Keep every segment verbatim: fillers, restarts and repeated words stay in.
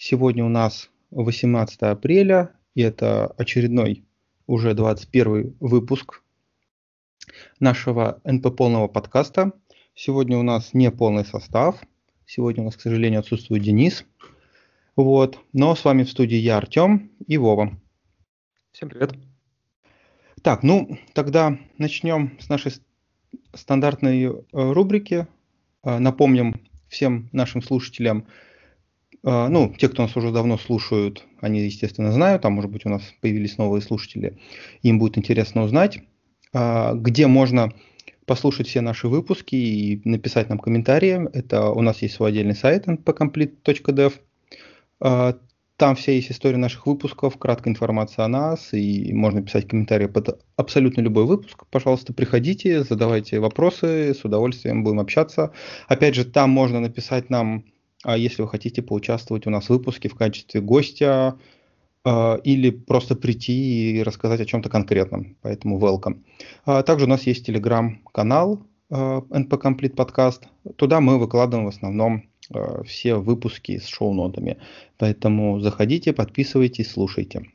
Сегодня у нас восемнадцатое апреля, и это очередной, уже двадцать первый выпуск нашего эн пэ полного подкаста. Сегодня у нас не полный состав. Сегодня у нас, к сожалению, отсутствует Денис. Вот. Но с вами в студии я, Артем, и Вова. Всем привет. Так, ну тогда начнем с нашей стандартной э, рубрики. Э, напомним всем нашим слушателям, э, ну, те, кто нас уже давно слушают, они, естественно, знают, там, может быть, у нас появились новые слушатели, им будет интересно узнать, э, где можно послушать все наши выпуски и написать нам комментарии. Это у нас есть свой отдельный сайт эн пэ комплит точка дэв. Там вся есть история наших выпусков, краткая информация о нас, и можно писать комментарии под абсолютно любой выпуск. Пожалуйста, приходите, задавайте вопросы, с удовольствием будем общаться. Опять же, там можно написать нам, если вы хотите поучаствовать у нас в выпуске в качестве гостя, или просто прийти и рассказать о чем-то конкретном, поэтому welcome. Также у нас есть телеграм-канал эн пэ комплит подкаст. Туда мы выкладываем в основном все выпуски с шоу-нотами. Поэтому заходите, подписывайтесь, слушайте.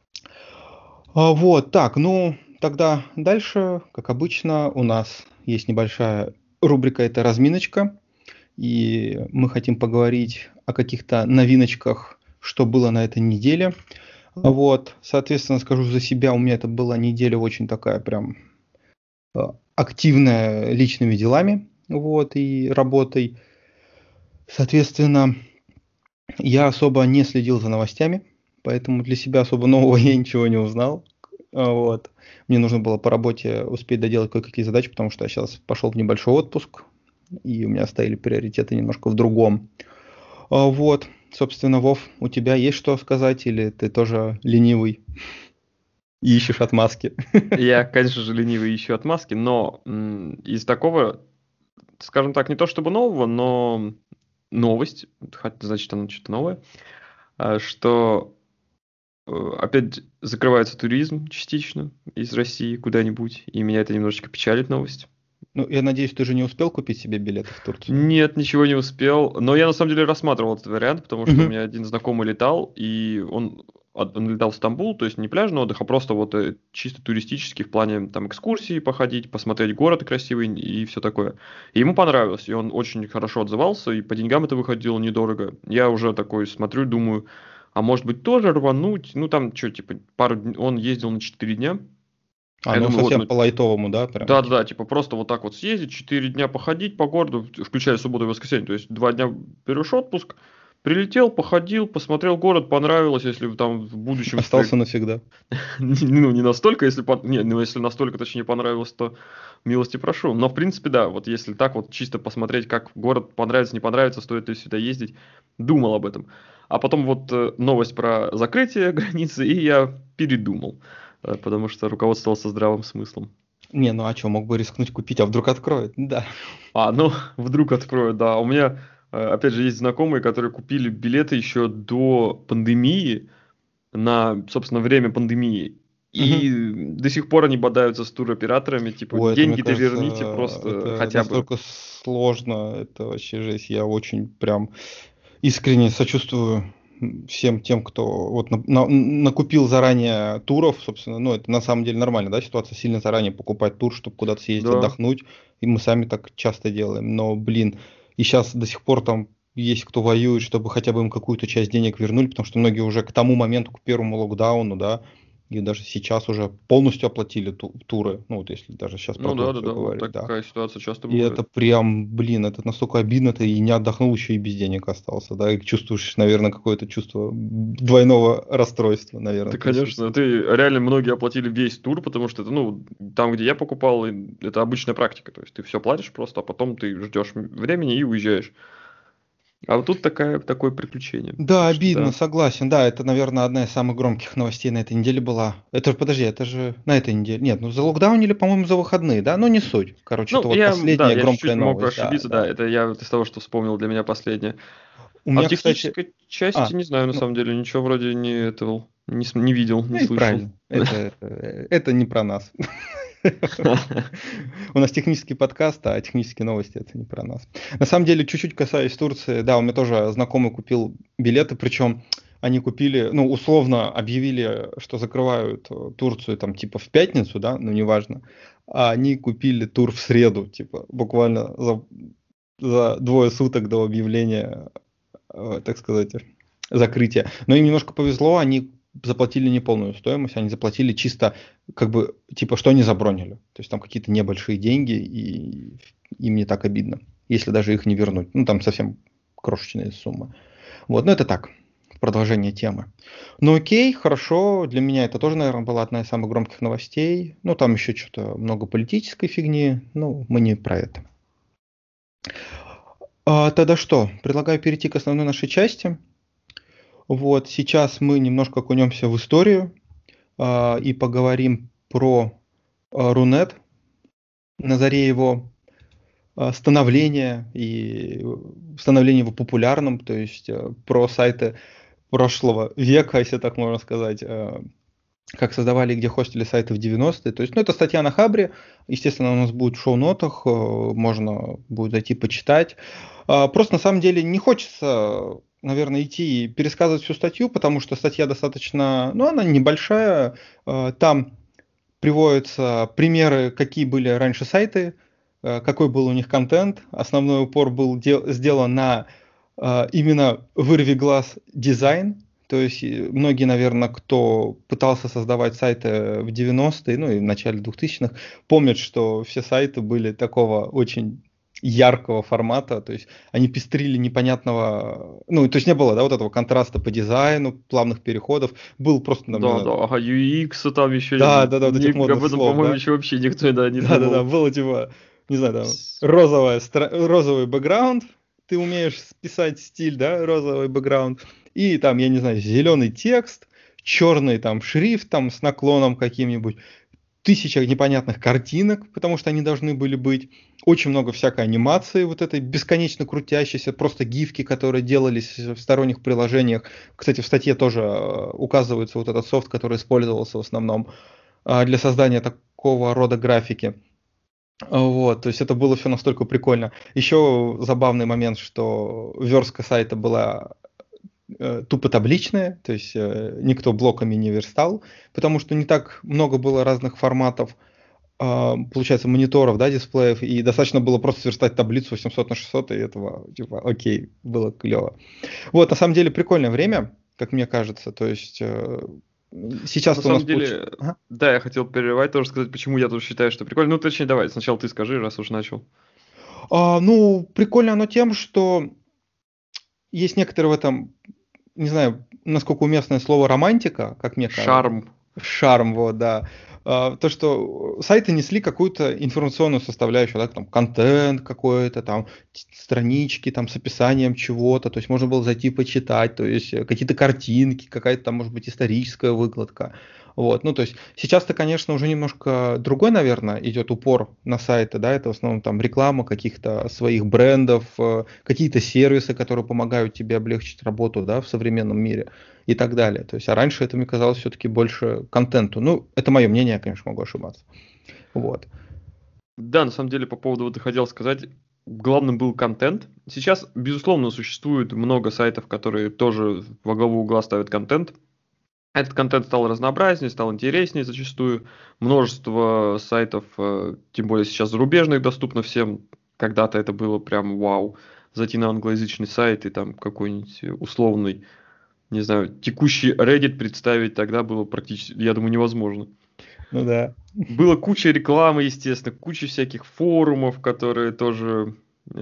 Вот, так, ну, тогда дальше, как обычно, у нас есть небольшая рубрика, это разминочка. И мы хотим поговорить о каких-то новиночках, что было на этой неделе. Вот, соответственно, скажу за себя, у меня это была неделя очень такая прям активная личными делами, вот, и работой. Соответственно, я особо не следил за новостями, поэтому для себя особо нового я ничего не узнал. Вот. Мне нужно было по работе успеть доделать кое-какие задачи, потому что я сейчас пошел в небольшой отпуск, и у меня стояли приоритеты немножко в другом. Вот. Собственно, Вов, у тебя есть что сказать, или ты тоже ленивый и ищешь отмазки? Я, конечно же, ленивый ищу отмазки, но м, из такого, скажем так, не то чтобы нового, но новость, значит, она что-то новое, что опять закрывается туризм частично из России куда-нибудь, и меня это немножечко печалит, новость. Ну, я надеюсь, ты же не успел купить себе билеты в Турцию? Нет, ничего не успел, но я на самом деле рассматривал этот вариант, потому что у меня один знакомый летал, и он, он летал в Стамбул, то есть не пляжный отдых, а просто вот чисто туристический, в плане там экскурсии походить, посмотреть город красивый и все такое. И ему понравилось, и он очень хорошо отзывался, и по деньгам это выходило недорого. Я уже такой смотрю, думаю, а может быть тоже рвануть, ну там что, типа, пару дней, он ездил на четыре дня. А, ну совсем вот, ну, по-лайтовому, да? Прям, да, типа. да, типа просто вот так вот съездить, четыре дня походить по городу, включая субботу и воскресенье, то есть два дня берешь отпуск, прилетел, походил, посмотрел город, понравилось, если там в будущем... Остался навсегда. Ну, не настолько, если... Не, ну, если настолько, точнее, понравилось, то милости прошу. Но, в принципе, да, вот если так вот чисто посмотреть, как город понравится, не понравится, стоит ли сюда ездить, думал об этом. А потом вот новость про закрытие границы, и я передумал. Потому что руководствовался здравым смыслом. Не, ну а что, мог бы рискнуть купить, а вдруг откроют? Да. А, ну, вдруг откроют, да. У меня, опять же, есть знакомые, которые купили билеты еще до пандемии, на, собственно, время пандемии. И угу. до сих пор они бодаются с туроператорами, типа, Ой, деньги-то верните просто это хотя настолько бы. Сложно, это вообще жесть. Я очень прям искренне сочувствую всем тем, кто вот на, на, накупил заранее туров, собственно, ну, это на самом деле нормально, да, ситуация, сильно заранее покупать тур, чтобы куда-то съездить, да. Отдохнуть, и мы сами так часто делаем, но, блин, и сейчас до сих пор там есть кто воюет, чтобы хотя бы им какую-то часть денег вернули, потому что многие уже к тому моменту, к первому локдауну, да, и даже сейчас уже полностью оплатили ту- туры, ну, вот если даже сейчас про ну, да, да, да, говорить, вот да. такая ситуация часто и бывает. это прям, блин, это настолько обидно, ты и не отдохнул, еще и без денег остался, да, и чувствуешь, наверное, какое-то чувство двойного расстройства, наверное. Да, конечно, ты реально многие оплатили весь тур, потому что это, ну, там, где я покупал, это обычная практика, то есть ты все платишь просто, а потом ты ждешь времени и уезжаешь. А вот тут такая, такое приключение. Да, так обидно, что, да. Согласен. Да, это, наверное, одна из самых громких новостей на этой неделе была. Это, подожди, это же на этой неделе. Нет, ну за локдаунили, по-моему, за выходные, да? Ну не суть. Короче, ну, это вот я, последняя да, громкая я новость. Могу ошибиться, да, да. да. Это я вот из того, что вспомнил, для меня последнее. У а меня, в технической кстати... части, а, не знаю, на ну... самом деле, ничего вроде не этого, не, не видел, не ну, слышал. Правильно. Это, это, это не про нас. У нас технический подкаст, а технические новости это не про нас. На самом деле, чуть-чуть касаясь Турции, да, у меня тоже знакомый купил билеты, причем они купили, ну, условно объявили, что закрывают Турцию там типа в пятницу, да, ну, неважно, а они купили тур в среду, типа, буквально за, за двое суток до объявления, э, так сказать, закрытия. Но им немножко повезло, они заплатили не полную стоимость, они заплатили чисто, как бы, типа, что они забронили. То есть там какие-то небольшие деньги, и им не так обидно, если даже их не вернуть. Ну, там совсем крошечная сумма. Вот, ну это так, продолжение темы. Ну окей, хорошо, для меня это тоже, наверное, была одна из самых громких новостей. Ну, там еще что-то много политической фигни, ну, мы не про это. А, тогда что, предлагаю перейти к основной нашей части. Вот, сейчас мы немножко окунемся в историю э, и поговорим про э, Рунет на заре его э, становления и становления его популярным, то есть э, про сайты прошлого века, если так можно сказать, э, как создавали и где хостили сайты в девяностые. То есть, ну, это статья на Хабре, естественно, у нас будет в шоу-нотах, э, можно будет зайти почитать. Э, просто на самом деле не хочется, наверное, идти и пересказывать всю статью, потому что статья достаточно, ну, она небольшая, э, там приводятся примеры, какие были раньше сайты, э, какой был у них контент, основной упор был дел- сделан на э, именно вырви глаз дизайн. То есть многие, наверное, кто пытался создавать сайты в девяностые, ну и в начале двухтысячных, помнят, что все сайты были такого очень яркого формата, то есть они пестрили непонятного, ну, то есть не было, да, вот этого контраста по дизайну, плавных переходов, был просто, Да, наверное, да, ага, ю экс там еще, да, да, да, вот этих ни- об модных этом, слов, по-моему, да, еще вообще никто, да, не да, да, да, думал. было типа, не знаю, там, розовая, стра- розовый бэкграунд, ты умеешь писать стиль, да, розовый бэкграунд, и там, я не знаю, зеленый текст, черный там шрифт там с наклоном каким-нибудь, тысяча непонятных картинок, потому что они должны были быть, очень много всякой анимации вот этой бесконечно крутящейся, просто гифки, которые делались в сторонних приложениях. Кстати, в статье тоже э, указывается вот этот софт, который использовался в основном э, для создания такого рода графики. Вот, то есть это было все настолько прикольно. Еще забавный момент, что верстка сайта была э, тупо табличная, то есть э, никто блоками не верстал, потому что не так много было разных форматов, а, получается, мониторов, да, дисплеев, и достаточно было просто сверстать таблицу восемьсот на шестьсот, и этого, типа, окей, было клево. Вот, на самом деле, прикольное время, как мне кажется, то есть э, На сейчас-то у нас самом получилось... деле, да, я хотел перерывать, тоже сказать, почему я тоже считаю, что прикольно. Ну, точнее, давай, сначала ты скажи, раз уж начал. А, ну, прикольно оно тем, что есть некоторые в этом, не знаю, насколько уместное слово романтика, как мне кажется. Шарм. Шарм, вот, да. А, То, что сайты несли какую-то информационную составляющую, да, там контент какой-то, там т- странички там с описанием чего-то, то есть можно было зайти почитать, то есть э, какие-то картинки, какая-то там, может быть, историческая выкладка. Вот, ну, то есть сейчас-то, конечно, уже немножко другой, наверное, идет упор на сайты, да, это в основном там реклама каких-то своих брендов, э, какие-то сервисы, которые помогают тебе облегчить работу, да, в современном мире и так далее. То есть, а раньше это мне казалось все-таки больше контенту. Ну, это мое мнение, я, конечно, могу ошибаться. Вот. Да, на самом деле, по поводу, вот ты хотел сказать, главным был контент. Сейчас, безусловно, существует много сайтов, которые тоже во главу угла ставят контент. Этот контент стал разнообразнее, стал интереснее зачастую. Множество сайтов, э, тем более сейчас зарубежных, доступно всем. Когда-то это было прям вау. Зайти на англоязычный сайт и там какой-нибудь условный, не знаю, текущий Reddit представить тогда было практически, я думаю, невозможно. Ну да. Было куча рекламы, естественно, куча всяких форумов, которые тоже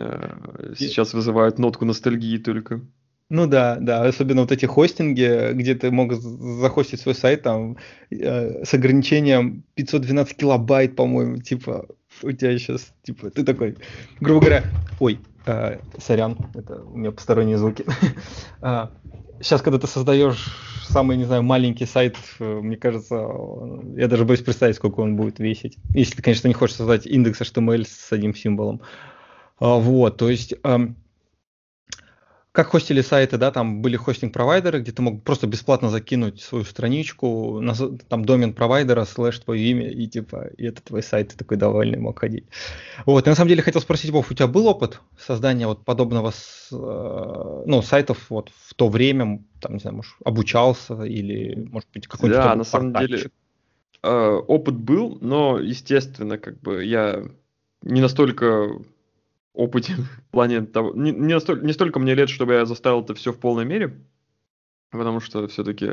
э, И- сейчас вызывают нотку ностальгии только. Ну да, да, особенно вот эти хостинги, где ты мог з- захостить свой сайт там э, с ограничением пятьсот двенадцать килобайт, по-моему, типа у тебя сейчас, типа, ты такой, грубо говоря, ой, э, сорян, это у меня посторонние звуки. А, Сейчас, когда ты создаешь самый, не знаю, маленький сайт, э, мне кажется, он- я даже боюсь представить, сколько он будет весить. Если ты, конечно, не хочешь создать индекс эйч ти эм эль с одним символом. А, Вот, то есть... эм, как хостили сайты, да, там были хостинг-провайдеры, где ты мог просто бесплатно закинуть свою страничку, там домен провайдера, слэш твое имя, и типа, и это твой сайт, ты такой довольный мог ходить. Вот, и на самом деле хотел спросить, Вов, у тебя был опыт создания вот подобного, ну, сайтов вот в то время, там, не знаю, может, обучался или, может быть, какой-нибудь Да, у тебя на был самом деле портальчик? э, опыт был, но, естественно, как бы я не настолько опытен в плане того, не, не, настолько, не столько мне лет, чтобы я заставил это все в полной мере, потому что все-таки,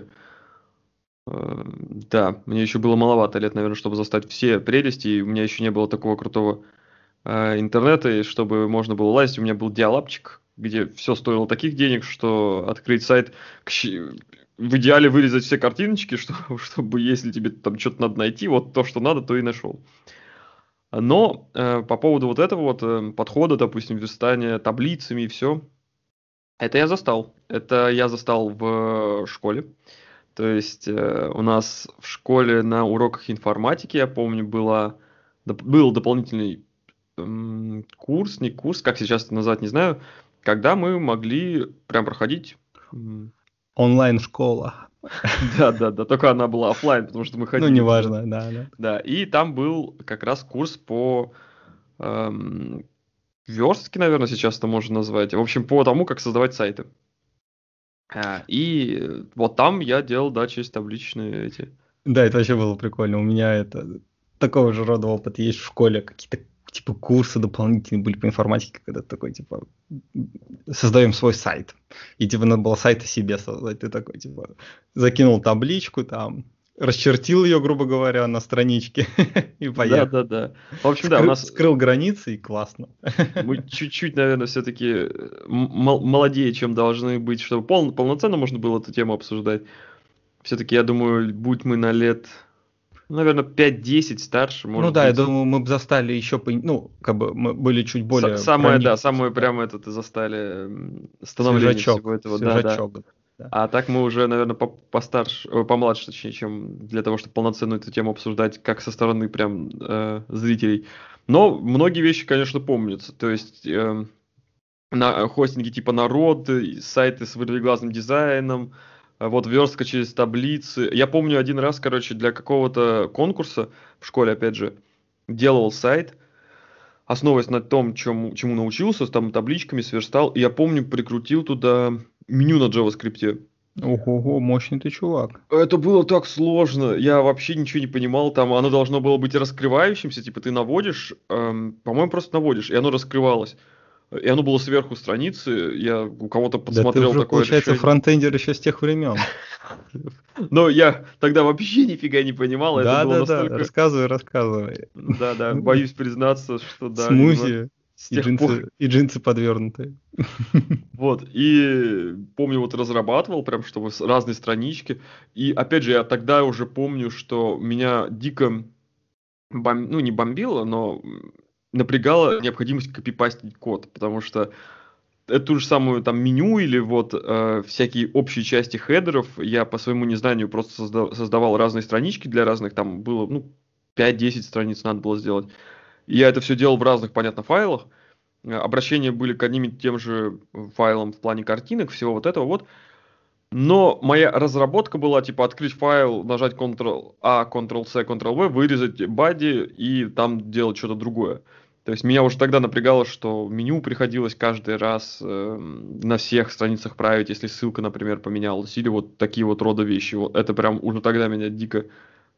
э, да, мне еще было маловато лет, наверное, чтобы застать все прелести, и у меня еще не было такого крутого э, интернета, и чтобы можно было лазить. У меня был диалапчик, где все стоило таких денег, что открыть сайт, к щ- в идеале вырезать все картиночки, что, чтобы если тебе там что-то надо найти, вот то, что надо, то и нашел. Но э, по поводу вот этого вот э, подхода, допустим, верстания таблицами и все, это я застал. Это я застал в школе. То есть э, у нас в школе на уроках информатики, я помню, была, доп- был дополнительный м, курс, не курс, как сейчас это назвать, не знаю, когда мы могли прям проходить. м, Онлайн-школа. Да, да, да, только она была оффлайн, потому что мы Ну, ходили туда. неважно, да, да. Да, и там был как раз курс по эм, верстке, наверное, сейчас это можно назвать. В общем, по тому, как создавать сайты. А, И э, вот там я делал, да, через табличные эти. Да, это вообще было прикольно. У меня это такого же рода опыт есть в школе. Какие-то типа курсы дополнительные были по информатике, когда ты такой, типа, создаем свой сайт. И типа надо было сайт о себе создать. Ты такой, типа, закинул табличку там, расчертил ее, грубо говоря, на страничке и Да, поехал. да, да. В общем, да, у Скры- нас Скрыл границы и классно. мы чуть-чуть, наверное, все-таки молодее, чем должны быть, чтобы пол- полноценно можно было эту тему обсуждать. Все-таки, я думаю, будь мы на лет, наверное, пять-десять старше, Ну может да, я быть. думаю, мы бы застали еще, по- ну, как бы мы были чуть С- более самое, да, проникнуты, самое да. прямо это ты застали м, становление всего Свежачок, этого, да, да. свежачок. Да. А так мы уже, наверное, по- постарше, ой, помладше, точнее, чем для того, чтобы полноценно эту тему обсуждать, как со стороны прям э, зрителей. Но многие вещи, конечно, помнятся. То есть эм, на хостинге типа Народ, и сайты с вырвиглазным дизайном, а вот верстка через таблицы. Я помню один раз, короче, для какого-то конкурса в школе, опять же, делал сайт, основываясь на том, чему, чему научился, с там табличками сверстал. И я помню, прикрутил туда меню на JavaScript. Ого-го, мощный ты чувак. Это было так сложно, я вообще ничего не понимал, там оно должно было быть раскрывающимся, типа ты наводишь, эм, по-моему, просто наводишь, и оно раскрывалось. И оно было сверху страницы, я у кого-то Да ты подсмотрел уже, такое получается, решение. фронтендер еще с тех времен. Но я тогда вообще нифига не понимал, это было Да-да-да, настолько... рассказывай, рассказывай. Да-да, боюсь признаться, что да, видимо, Смузи с и тех пор. джинсы, и джинсы подвернутые. Вот, и помню, вот разрабатывал прям, чтобы с разные странички. И опять же, я тогда уже помню, что меня дико бом- ну, не бомбило, но м, напрягала необходимость копипастить код, потому что эту же самую там меню или вот э, всякие общие части хедеров я по своему незнанию просто созда- создавал разные странички для разных, там было, ну, пять-десять страниц надо было сделать. И я это все делал в разных, понятно, файлах. Э, Обращения были к одним и тем же файлам в плане картинок, всего вот этого вот. Но моя разработка была, типа, открыть файл, нажать контрол-А, контрол-С, контрол-В, вырезать body и там делать что-то другое. То есть меня уже тогда напрягало, что меню приходилось каждый раз э, на всех страницах править, если ссылка, например, поменялась, или вот такие вот рода вещи. Вот это прям уже тогда меня дико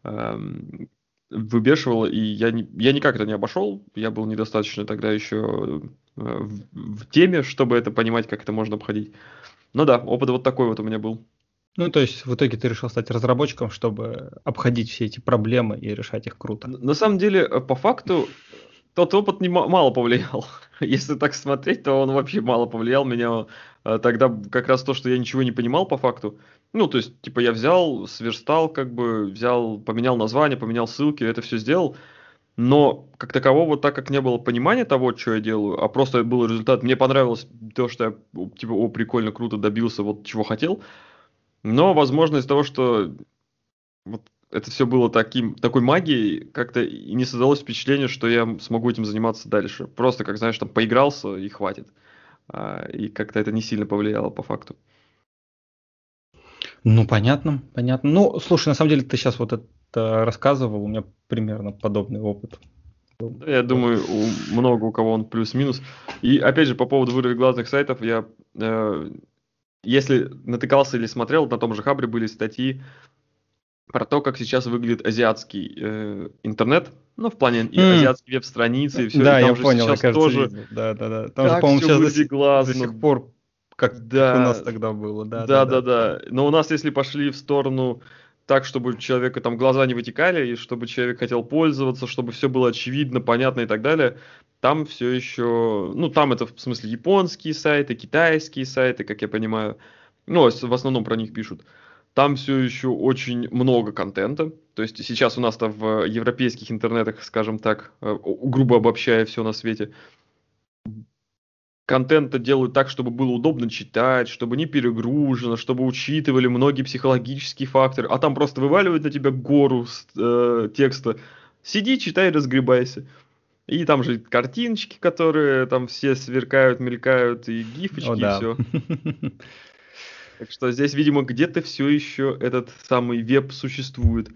эм, выбешивало, и я, не, я никак это не обошел. Я был недостаточно тогда еще э, в, в теме, чтобы это понимать, как это можно обходить. Ну да, опыт вот такой вот у меня был. Ну, то есть в итоге ты решил стать разработчиком, чтобы обходить все эти проблемы и решать их круто. Н- На самом деле, э, по факту, тот опыт не ма- мало повлиял. Если так смотреть, то он вообще мало повлиял. Меня э, тогда как раз то, что я ничего не понимал по факту. Ну, то есть, типа, я взял, сверстал, как бы, взял, поменял название, поменял ссылки, это все сделал. Но, как такового, так как не было понимания того, что я делаю, а просто был результат, мне понравилось то, что я, типа, о, прикольно, круто добился, вот чего хотел. Но, возможно, из-за того, что вот это все было таким, такой магией, как-то и не создалось впечатление, что я смогу этим заниматься дальше. Просто, как знаешь, там поигрался и хватит. а, и как-то это не сильно повлияло по факту. Ну, понятно, понятно. Ну, слушай, на самом деле ты сейчас вот это рассказывал, у меня примерно подобный опыт был. Да, я думаю, у много у кого он плюс-минус. И опять же, по поводу вырви глазных сайтов, я, э, если натыкался или смотрел, на том же Хабре были статьи про то, как сейчас выглядит азиатский э, интернет, ну, в плане и М, азиатские веб-страницы и все, и Да, я там же понял, я, сейчас кажется, тоже, видел. Да, да, да. Там же, как по-моему, все сейчас до сих, до вырвиглазно, сих пор, как, как у нас да, тогда было. Да, да, да. да-да-да. Но у нас, если пошли в сторону так, чтобы у человека там глаза не вытекали, и чтобы человек хотел пользоваться, чтобы все было очевидно, понятно и так далее, там все еще, ну, там это в смысле японские сайты, китайские сайты, как я понимаю, ну, в основном про них пишут. Там все еще очень много контента. То есть сейчас у нас-то в европейских интернетах, скажем так, э, грубо обобщая все на свете, контента делают так, чтобы было удобно читать, чтобы не перегружено, чтобы учитывали многие психологические факторы, а там просто вываливают на тебя гору э, текста. Сиди, читай, разгребайся. И там же картиночки, которые там все сверкают, мелькают, и О, гифочки, и да. все. Так что здесь, видимо, где-то все еще этот самый веб существует.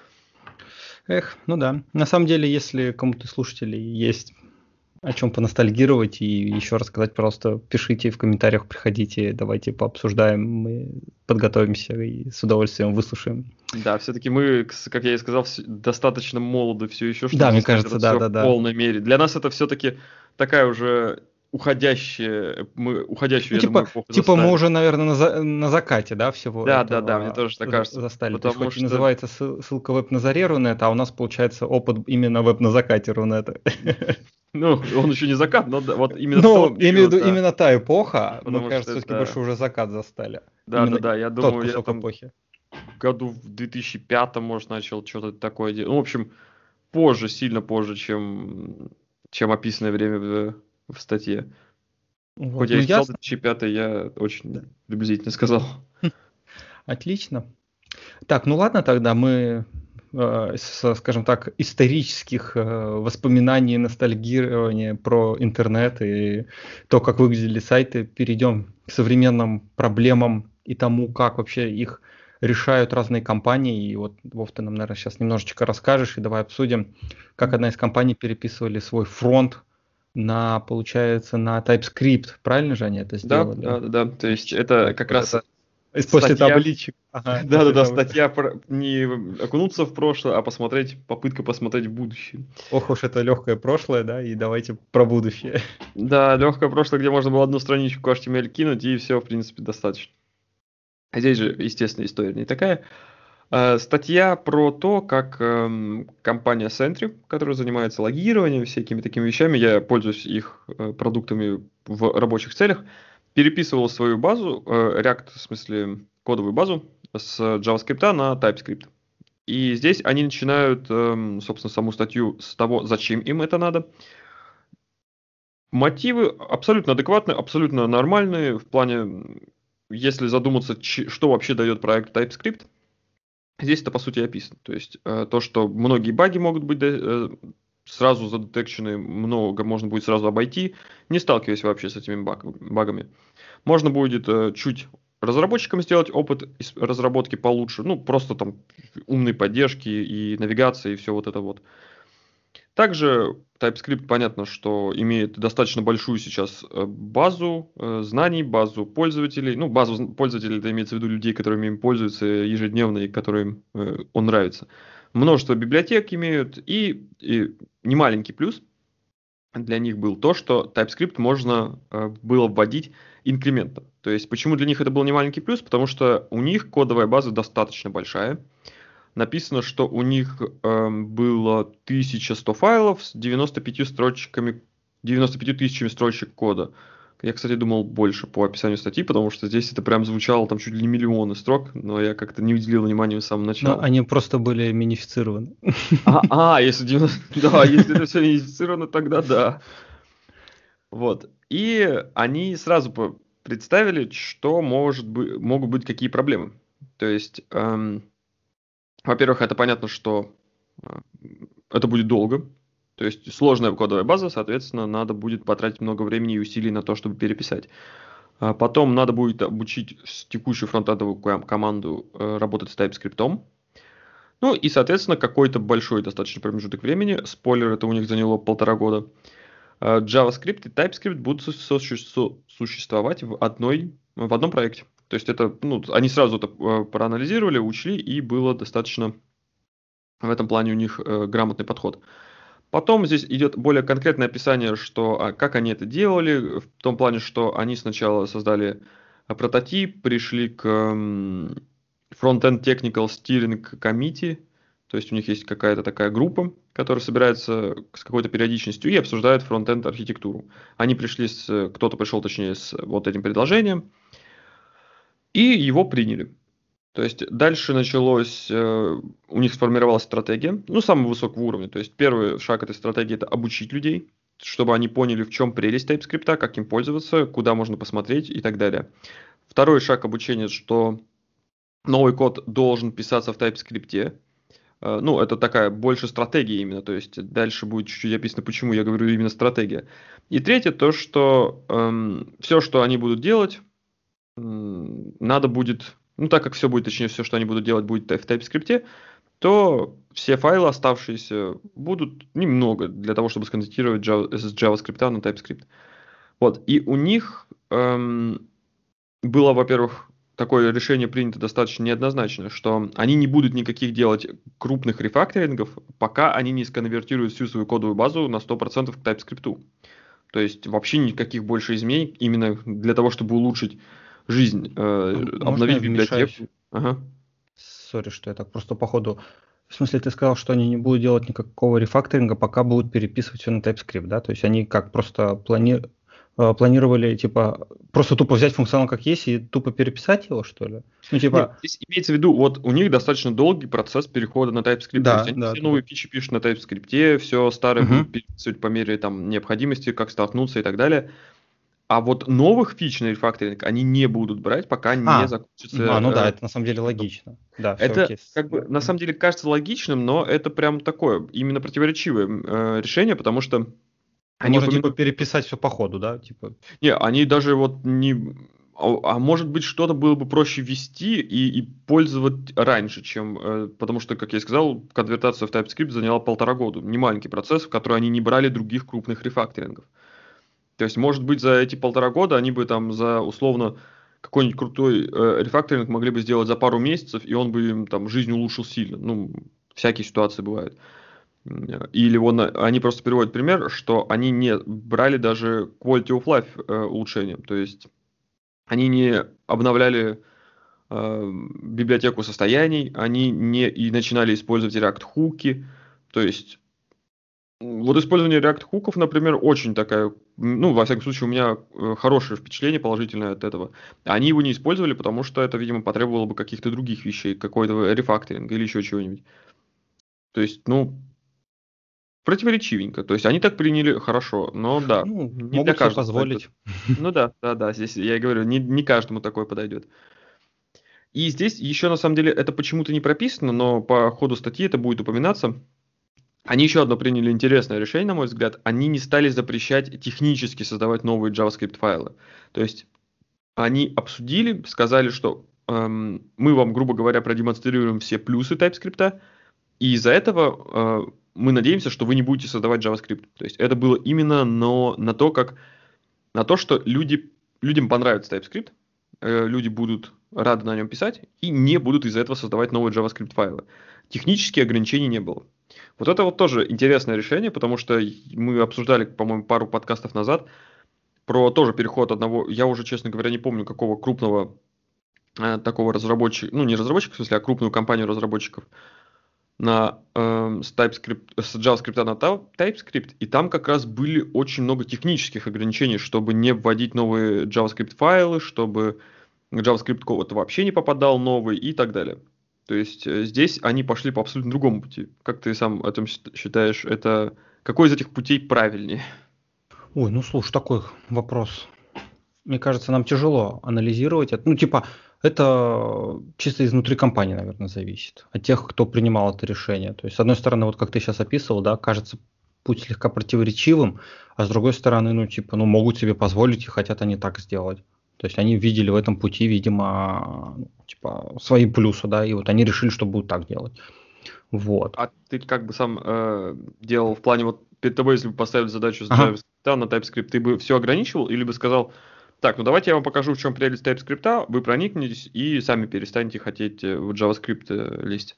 Эх, ну да. На самом деле, если кому-то из слушателей есть о чем поностальгировать и еще рассказать, просто пишите в комментариях, приходите, давайте пообсуждаем, мы подготовимся и с удовольствием выслушаем. Да, все-таки мы, кс- как я и сказал, вс- достаточно молоды все еще, чтобы Да, мне застать кажется, это все да, в да, да. полной мере. Для нас это все-таки такая уже уходящая, мы уходящую, Ну, я думаю, типа, эпоху типа мы застали. уже, наверное, на, за- на закате, да, всего Да, да, да, мне этого тоже так за- кажется, застали. То есть, потому хоть и что, называется ссыл- ссылка веб на заре Рунета, а у нас получается опыт именно веб на закате Рунета. ну, он еще не закат, но да, вот именно тот Ну, я имею в период, виду да, именно та эпоха, мы, потому что кажется, все-таки больше это, уже закат застали. да, да, Именно да, я тот думаю, я кусок там эпохи. году в две тысячи пятом, может, начал что-то такое делать. Ну, в общем, позже, сильно позже, чем, чем описанное время в, в статье. Хоть Вот. я Ну, и сказал ясно. две тысячи пятый, я Да. очень приблизительно сказал. Отлично. Так, ну ладно, тогда мы, э, с, скажем так, исторических э, воспоминаний, ностальгирования про интернет и то, как выглядели сайты, перейдем к современным проблемам и тому, как вообще их решают разные компании. И вот, Вов, ты нам, наверное, сейчас немножечко расскажешь, и давай обсудим, как одна из компаний переписывали свой фронт на, получается, на TypeScript. Правильно же они это Да, сделали? да, да, да. То есть это Так, как вот раз это после статья, табличек. Ага, после да-да-да, табличек. статья про не окунуться в прошлое, а посмотреть, попытка посмотреть в будущее. Ох уж это легкое прошлое, да, и давайте про будущее. Да, легкое прошлое, где можно было одну страничку эйч ти эм эль кинуть, и все, в принципе, достаточно. А здесь же, естественно, история не такая. Э, Статья про то, как эм, компания Sentry, которая занимается логированием, всякими такими вещами, я пользуюсь их э, продуктами в рабочих целях, переписывала свою базу, э, React, в смысле кодовую базу, с JavaScript на TypeScript. И здесь они начинают, эм, собственно, саму статью с того, зачем им это надо. Мотивы абсолютно адекватные, абсолютно нормальные, в плане, м, если задуматься, че- что вообще дает проект TypeScript, здесь это по сути описано. То есть э, то, что многие баги могут быть э, сразу задетекчены, много можно будет сразу обойти, не сталкиваясь вообще с этими баг- багами. Можно будет э, чуть разработчикам сделать опыт из разработки получше, ну просто там умной поддержки и навигации и все вот это вот. Также TypeScript, понятно, что имеет достаточно большую сейчас э, базу э, знаний, базу пользователей. Ну, базу зн- пользователей, это имеется в виду людей, которыми им пользуются ежедневно и которым э, он нравится. Множество библиотек имеют. И, и немаленький плюс для них был то, что TypeScript можно э, было вводить инкрементно. То есть, почему для них это был немаленький плюс? Потому что у них кодовая база достаточно большая. Написано, что у них эм, было тысяча сто файлов с девяноста пятью строчками, девяноста пятью тысячами строчек кода. Я, кстати, думал больше по описанию статьи, потому что здесь это прям звучало там чуть ли не миллионы строк, но я как-то не уделил внимания с самого Но начала. они просто были минифицированы. А, а если девяносто, да, если это все инфицировано, тогда да. Вот. И они сразу по- представили, что может быть, могут быть какие проблемы. То есть, эм, во-первых, это понятно, что э, это будет долго. То То есть сложная кодовая база, соответственно, надо будет потратить много времени и усилий на то, чтобы переписать. А потом надо будет обучить текущую фронтендовую команду работать с TypeScript. Ну и, соответственно, какой-то большой достаточно промежуток времени, спойлер, это у них заняло полтора года, JavaScript и TypeScript будут существовать в, одной, в одном проекте. То есть это, ну, они сразу это проанализировали, учли, и было достаточно в этом плане у них грамотный подход. Потом здесь идет более конкретное описание, что, как они это делали, в том плане, что они сначала создали прототип, пришли к Front-End Technical Steering Committee, то есть у них есть какая-то такая группа, которая собирается с какой-то периодичностью и обсуждает фронт-энд архитектуру. Они пришли с, кто-то пришел, точнее, с вот этим предложением, и его приняли. То есть дальше началось, у них сформировалась стратегия, ну, самого высокого уровня. То есть первый шаг этой стратегии – это обучить людей, чтобы они поняли, в чем прелесть TypeScript, как им пользоваться, куда можно посмотреть и так далее. Второй шаг обучения, что новый код должен писаться в TypeScript. Ну, это такая больше стратегия именно, то есть дальше будет чуть-чуть описано, почему я говорю именно стратегия. И третье, то, что эм, все, что они будут делать, эм, надо будет, ну, так как все будет, точнее, все, что они будут делать, будет в TypeScript, то все файлы оставшиеся будут немного для того, чтобы сконвертировать Java, с JavaScript на TypeScript. Вот, и у них эм, было, во-первых, такое решение принято достаточно неоднозначно, что они не будут никаких делать крупных рефакторингов, пока они не сконвертируют всю свою кодовую базу на сто процентов к TypeScript. То есть вообще никаких больше изменений именно для того, чтобы улучшить жизнь, э, обновить библиотеку. Ага. Сори, что я так просто по ходу. В смысле, ты сказал, что они не будут делать никакого рефакторинга, пока будут переписывать все на TypeScript, да? То есть они как просто плани... планировали, типа, просто тупо взять функционал как есть и тупо переписать его, что ли? Ну, типа... Нет, здесь имеется в виду, вот у них достаточно долгий процесс перехода на TypeScript. Да, то есть они да, все да. новые фичи пишут на TypeScript, все старое Угу. будут переписывать по мере там, необходимости, как столкнуться и так далее. А вот новых фич на рефакторинг они не будут брать, пока а, не закончится... А, ну да, э, это на самом деле логично. Да, это окей. как бы на самом деле кажется логичным, но это прям такое, именно противоречивое э, решение, потому что... Они Можно упомя... типа переписать все по ходу, да? Типа... Не, они даже вот не... А, а может быть, что-то было бы проще ввести и, и пользовать раньше, чем... Э, потому что, как я и сказал, конвертация в TypeScript заняла полтора года. Не маленький процесс, в который они не брали других крупных рефакторингов. То есть, может быть, за эти полтора года они бы там за, условно, какой-нибудь крутой э, рефакторинг могли бы сделать за пару месяцев, и он бы им там жизнь улучшил сильно. Ну, всякие ситуации бывают. Или вон, они просто приводят пример, что они не брали даже quality of life э, улучшения. То есть они не обновляли э, библиотеку состояний, они не и начинали использовать React-хуки. То есть вот использование React-хуков, например, очень такая, ну, во всяком случае, у меня хорошее впечатление положительное от этого. Они его не использовали, потому что это, видимо, потребовало бы каких-то других вещей, какой-то рефакторинга или еще чего-нибудь. То есть, ну, противоречивенько. То есть они так приняли хорошо, но да. Ну, не могут для себе каждого позволить. подойдет. Ну да, да, да. Здесь я и говорю, не, не каждому такое подойдет. И здесь еще на самом деле это почему-то не прописано, но по ходу статьи это будет упоминаться. Они еще одно приняли интересное решение, на мой взгляд. Они не стали запрещать технически создавать новые JavaScript файлы. То есть они обсудили, сказали, что эм, мы вам, грубо говоря, продемонстрируем все плюсы TypeScript, и из-за этого э, мы надеемся, что вы не будете создавать JavaScript. То есть это было именно но, на то, как на то, что люди, людям понравится TypeScript, э, люди будут рады на нем писать и не будут из-за этого создавать новые JavaScript файлы. Технических ограничений не было. Вот это вот тоже интересное решение, потому что мы обсуждали, по-моему, пару подкастов назад про тоже переход одного, я уже, честно говоря, не помню, какого крупного э, такого разработчика, ну не разработчика, в смысле, а крупную компанию разработчиков на, э, с, TypeScript, с JavaScript на TypeScript, и там как раз были очень много технических ограничений, чтобы не вводить новые JavaScript файлы, чтобы JavaScript код вообще не попадал новый и так далее. То есть здесь они пошли по абсолютно другому пути. Как ты сам о этом считаешь, это какой из этих путей правильнее? Ой, ну слушай, такой вопрос. Мне кажется, нам тяжело анализировать это. Ну, типа, это чисто изнутри компании, наверное, зависит. От тех, кто принимал это решение. То есть, с одной стороны, вот как ты сейчас описывал, да, кажется путь слегка противоречивым, а с другой стороны, ну, типа, ну, могут себе позволить и хотят они так сделать. То есть они видели в этом пути, видимо, ну, типа, свои плюсы, да, и вот они решили, что будут так делать. Вот. А ты как бы сам э, делал в плане, вот перед тобой, если бы поставили задачу с Ага. JavaScript на TypeScript, ты бы все ограничивал или бы сказал, так, ну давайте я вам покажу, в чем прелесть TypeScript, вы проникнетесь и сами перестанете хотеть э, в JavaScript э, лезть?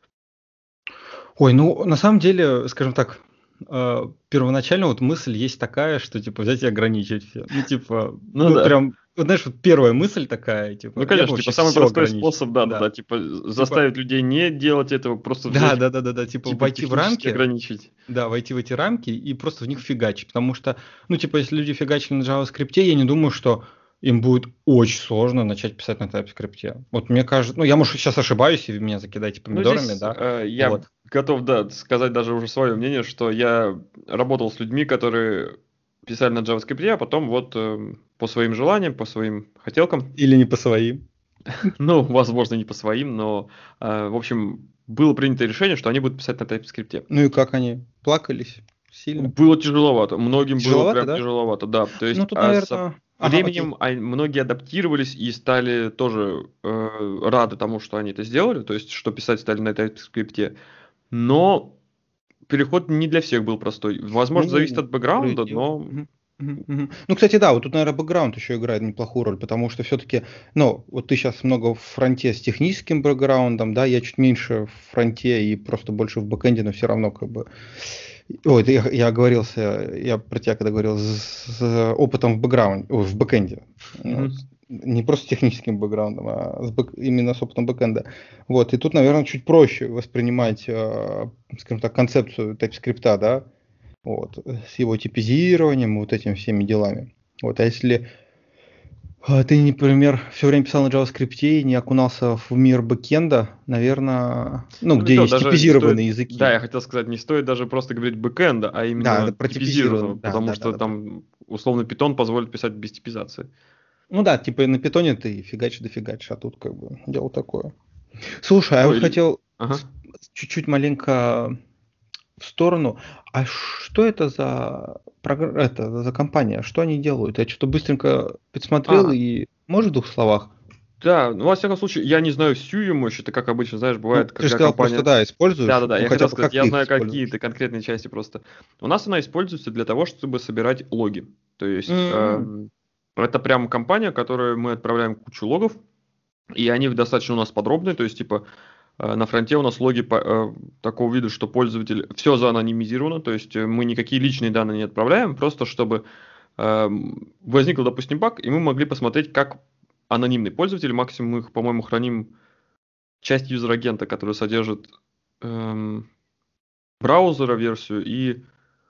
Ой, ну, на самом деле, скажем так, э, первоначально вот мысль есть такая, что, типа, взять и ограничить все. Ну, типа, Ну ну, да. прям, вот знаешь, вот первая мысль такая, типа, Ну, я бы конечно, вообще типа самый все простой ограничил. способ, да, да, Да. да, типа заставить людей не делать этого, просто Да, взять, да, да, да, да, типа, типа войти в технически рамки, ограничить. да, войти в эти рамки и просто в них фигачить. Потому что, ну, типа, если люди фигачили на JavaScript, я не думаю, что им будет очень сложно начать писать на TypeScript. Вот мне кажется, ну, я, может, сейчас ошибаюсь, и вы меня закидаете Ну, помидорами, здесь да, э, я вот. готов, да, сказать даже уже свое мнение, что я работал с людьми, которые писали на JavaScript, а потом вот э, по своим желаниям, по своим хотелкам, Или не по своим. ну, возможно, не по своим, но, э, в общем, было принято решение, что они будут писать на TypeScript. Ну и как они? Плакались сильно? Было тяжеловато, многим было Тяжеловато, прям да? тяжеловато, да. То Ну, есть, тут, а со наверное... Ага, окей. временем а, многие адаптировались и стали тоже э, рады тому, что они это сделали, то есть, что писать стали на TypeScript. Но переход не для всех был простой. Возможно, зависит Ну, от бэкграунда, справедливо. но Мгм, мгм, мгм. Ну, кстати, да, вот тут, наверное, бэкграунд еще играет неплохую роль, потому что все-таки, ну, вот ты сейчас много в фронте с техническим бэкграундом, да, я чуть меньше в фронте и просто больше в бэкэнде, но все равно как бы... Ой, это я, я оговорился, я про тебя когда говорил, с, с опытом в бэкграунде, ой, в бэкэнде. Вот. мгм. Не просто техническим бэкграундом, а с бэк- именно с опытом бэкэнда. Вот, и тут, наверное, чуть проще воспринимать, э, скажем так, концепцию TypeScript, да, вот, с его типизированием, вот этими всеми делами. Вот, а если а, ты, например, все время писал на JavaScript и не окунался в мир бэкенда, наверное, ну, Ну, не где то, есть даже не типизированные стоит, да, языки. я хотел сказать, не стоит даже просто говорить бэкэнда, а Да, это именно про типизированные, типизированного, да, потому да, да, что да. Про... там условно Python позволит писать без типизации. Ну да, типа на питоне ты фигачишь да фигачишь, а тут как бы дело такое. Слушай, а я Ну, вот или... хотел Ага. с- чуть-чуть маленько в сторону. А что это за програ- это за компания? Что они делают? Я что-то быстренько подсмотрел А, и можешь в двух словах? да, ну, во всяком случае, я не знаю всю ее мощь, это как обычно, знаешь, Ну, бывает, ты же когда сказал просто, компания... да, используешь. Да-да-да, Ну, я хотя хотел бы сказать, как я ты их знаю используешь? какие-то конкретные части просто. У нас она используется для того, чтобы собирать логи. То есть М, эм, это прям компания, которой мы отправляем кучу логов, и они достаточно у нас подробные, то есть типа э, на фронте у нас логи по- э, такого вида, что пользователь все заанонимизировано, то есть э, мы никакие личные данные не отправляем, просто чтобы эм, возникл, допустим, баг, и мы могли посмотреть, как анонимный пользователь, максимум мы их, по-моему, храним часть юзер-агента, который содержит эм, браузера версию и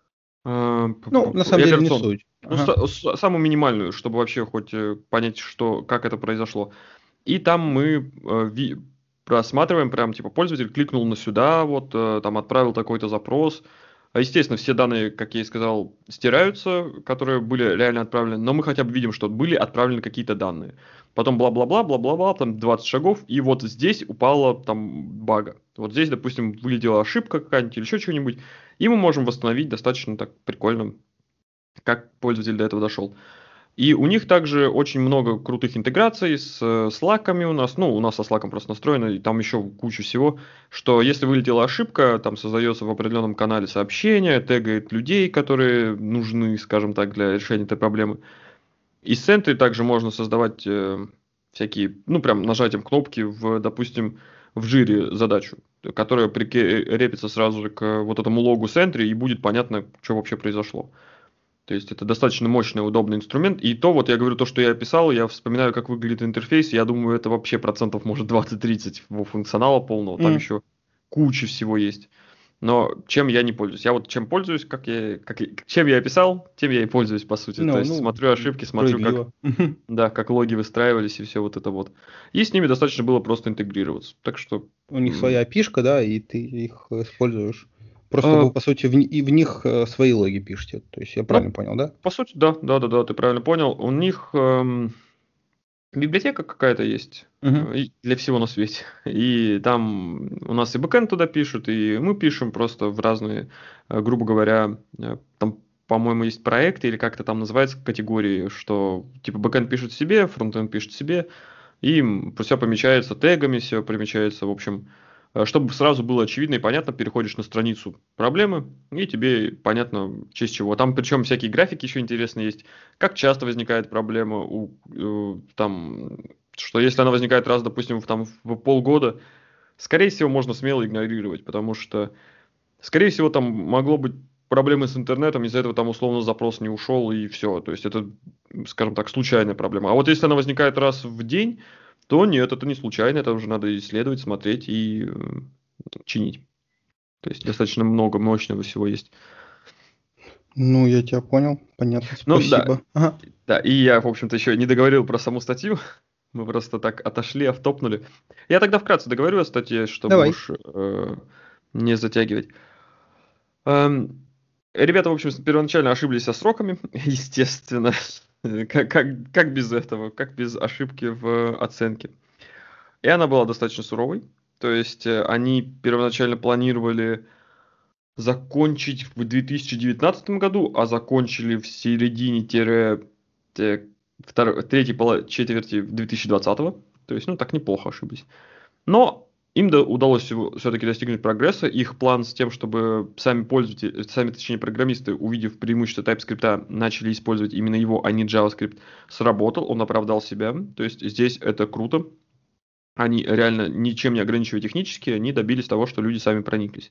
э, п- Ну, п- на п- и самом деле не операционную. суть. Ну, Ага. са- с- самую минимальную, чтобы вообще хоть э, понять, что, как это произошло. И там мы э, ви- просматриваем, прям типа пользователь кликнул на сюда, вот э, там отправил такой-то запрос. А, естественно, все данные, как я и сказал, стираются, которые были реально отправлены, но мы хотя бы видим, что были отправлены какие-то данные. Потом бла-бла-бла, бла-бла-бла, там двадцать шагов, и вот здесь упала там бага. Вот здесь, допустим, вылетела ошибка какая-нибудь или еще что-нибудь, и мы можем восстановить достаточно так прикольно, как пользователь до этого дошел. И у них также очень много крутых интеграций с э, Slack'ами у нас. Ну, у нас со Slack'ом просто настроено, и там еще куча всего, что если вылетела ошибка, там создается в определенном канале сообщение, тегает людей, которые нужны, скажем так, для решения этой проблемы. И с Sentry также можно создавать э, всякие, ну, прям нажатием кнопки в, допустим, в жире задачу, которая прикрепится сразу же к вот этому логу Sentry, и будет понятно, что вообще произошло. То есть это достаточно мощный, удобный инструмент. И то, вот я говорю, то, что я описал, я вспоминаю, как выглядит интерфейс. Я думаю, это вообще процентов, может, двадцать-тридцать его функционала полного. Там М, еще куча всего есть. Но чем я не пользуюсь? Я вот чем пользуюсь, как я, как, я- чем я описал, тем я и пользуюсь, по сути. То Ну, есть ну, смотрю ошибки, смотрю, как, справедливо. Мгм. да, как логи выстраивались и все вот это вот. И с ними достаточно было просто интегрироваться. Так что... У них м, своя пишка, да, и ты их используешь. Просто э, вы, по сути, в, ни- и в них э, свои логи пишете. То есть я правильно ну, понял, да? по сути, да, да, да, да, ты правильно понял. У них... эм, библиотека какая-то есть Мгм. э, и для всего на свете. И там у нас и бэкэнд туда пишут, и мы пишем просто в разные, э, грубо говоря, э, там, по-моему, есть проекты или как-то там называется категории, что типа бэкэнд пишет себе, фронтенд пишет себе, и все помечается тегами, все помечается, в общем, э, чтобы сразу было очевидно и понятно, переходишь на страницу проблемы, и тебе понятно, в честь чего. Там причем всякие графики еще интересные есть, как часто возникает проблема, у, э, там, что если она возникает раз, допустим, в, там, в полгода, скорее всего, можно смело игнорировать, потому что, скорее всего, там могло быть проблемы с интернетом, из-за этого там условно запрос не ушел, и все. То есть это, скажем так, случайная проблема. А вот если она возникает раз в день, то нет, это не случайно, это уже надо исследовать, смотреть и э, чинить. То есть достаточно много мощного всего есть. Ну, я тебя понял. Понятно, Ну да, спасибо. Ага. да, и я, в общем-то, еще не договорил про саму статью. Мы просто так отошли, автопнули. Я тогда вкратце договорю о статье, чтобы Давай. уж э, не затягивать. Эм, Ребята, в общем, первоначально ошиблись со сроками, естественно. Как, как, как без этого, как без ошибки в оценке. И она была достаточно суровой. То есть э, они первоначально планировали закончить в две тысячи девятнадцатом году, а закончили в середине тире те- втор- третьей пола- четверти две тысячи двадцатого. То есть, ну, так неплохо ошиблись. Но им до- удалось все-таки достигнуть прогресса. Их план с тем, чтобы сами пользователи, сами, точнее, программисты, увидев преимущество TypeScript, начали использовать именно его, а не JavaScript, сработал, он оправдал себя. То есть здесь это круто. Они реально ничем не ограничивая технически, они добились того, что люди сами прониклись.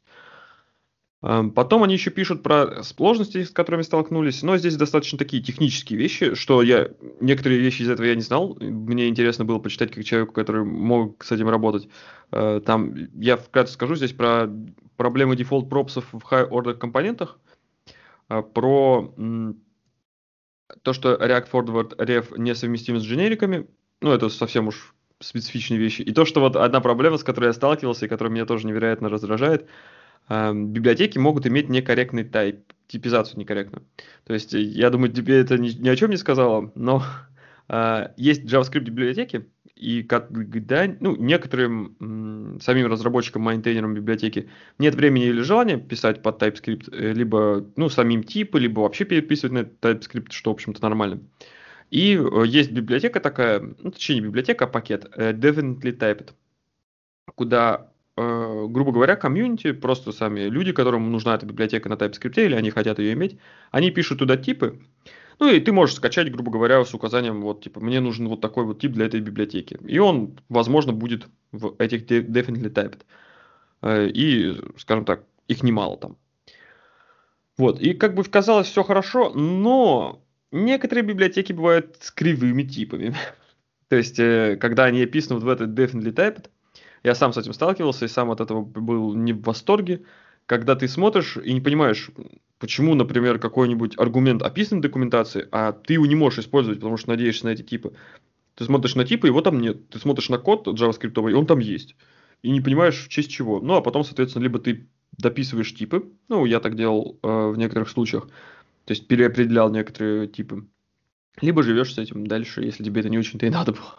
Ам, Потом они еще пишут про сложности, с которыми столкнулись, но здесь достаточно такие технические вещи, что я некоторые вещи из этого я не знал. Мне интересно было почитать как человеку, который мог с этим работать. Э, Там я вкратце скажу здесь про проблемы дефолт пропсов в high order компонентах, а, про м, то, что React Forward Ref несовместим с дженериками. Ну, это совсем уж специфичные вещи. И то, что вот одна проблема, с которой я сталкивался и которая меня тоже невероятно раздражает, эм, библиотеки могут иметь некорректный тип, типизацию некорректную. То есть, э, я думаю, тебе это ни, ни о чем не сказала, но э, есть JavaScript библиотеки, и когда, ну, некоторым м, самим разработчикам, майнтейнерам библиотеки нет времени или желания писать под TypeScript, э, либо, ну, самим типы, либо вообще переписывать на TypeScript, что, в общем-то, нормально. И э, есть библиотека такая, ну, точнее, не библиотека, а пакет, э, Definitely Typed, куда, э, грубо говоря, комьюнити, просто сами люди, которым нужна эта библиотека на TypeScript или они хотят ее иметь, они пишут туда типы, ну и ты можешь скачать, грубо говоря, с указанием, вот, типа, мне нужен вот такой вот тип для этой библиотеки. И он, возможно, будет в этих de- definitely typed. Э, И, скажем так, их немало там. Вот, и как бы казалось все хорошо, но некоторые библиотеки бывают с кривыми типами. То есть, э, когда они описаны вот в этот definitely typed, я сам с этим сталкивался и сам от этого был не в восторге. Когда ты смотришь и не понимаешь, почему, например, какой-нибудь аргумент описан в документации, а ты его не можешь использовать, потому что надеешься на эти типы. Ты смотришь на типы, его там нет. Ты смотришь на код JavaScript, и он там есть. И не понимаешь, в честь чего. Ну, а потом, соответственно, либо ты дописываешь типы, ну, я так делал э, в некоторых случаях, то есть переопределял некоторые типы, либо живешь с этим дальше, если тебе это не очень-то и надо было.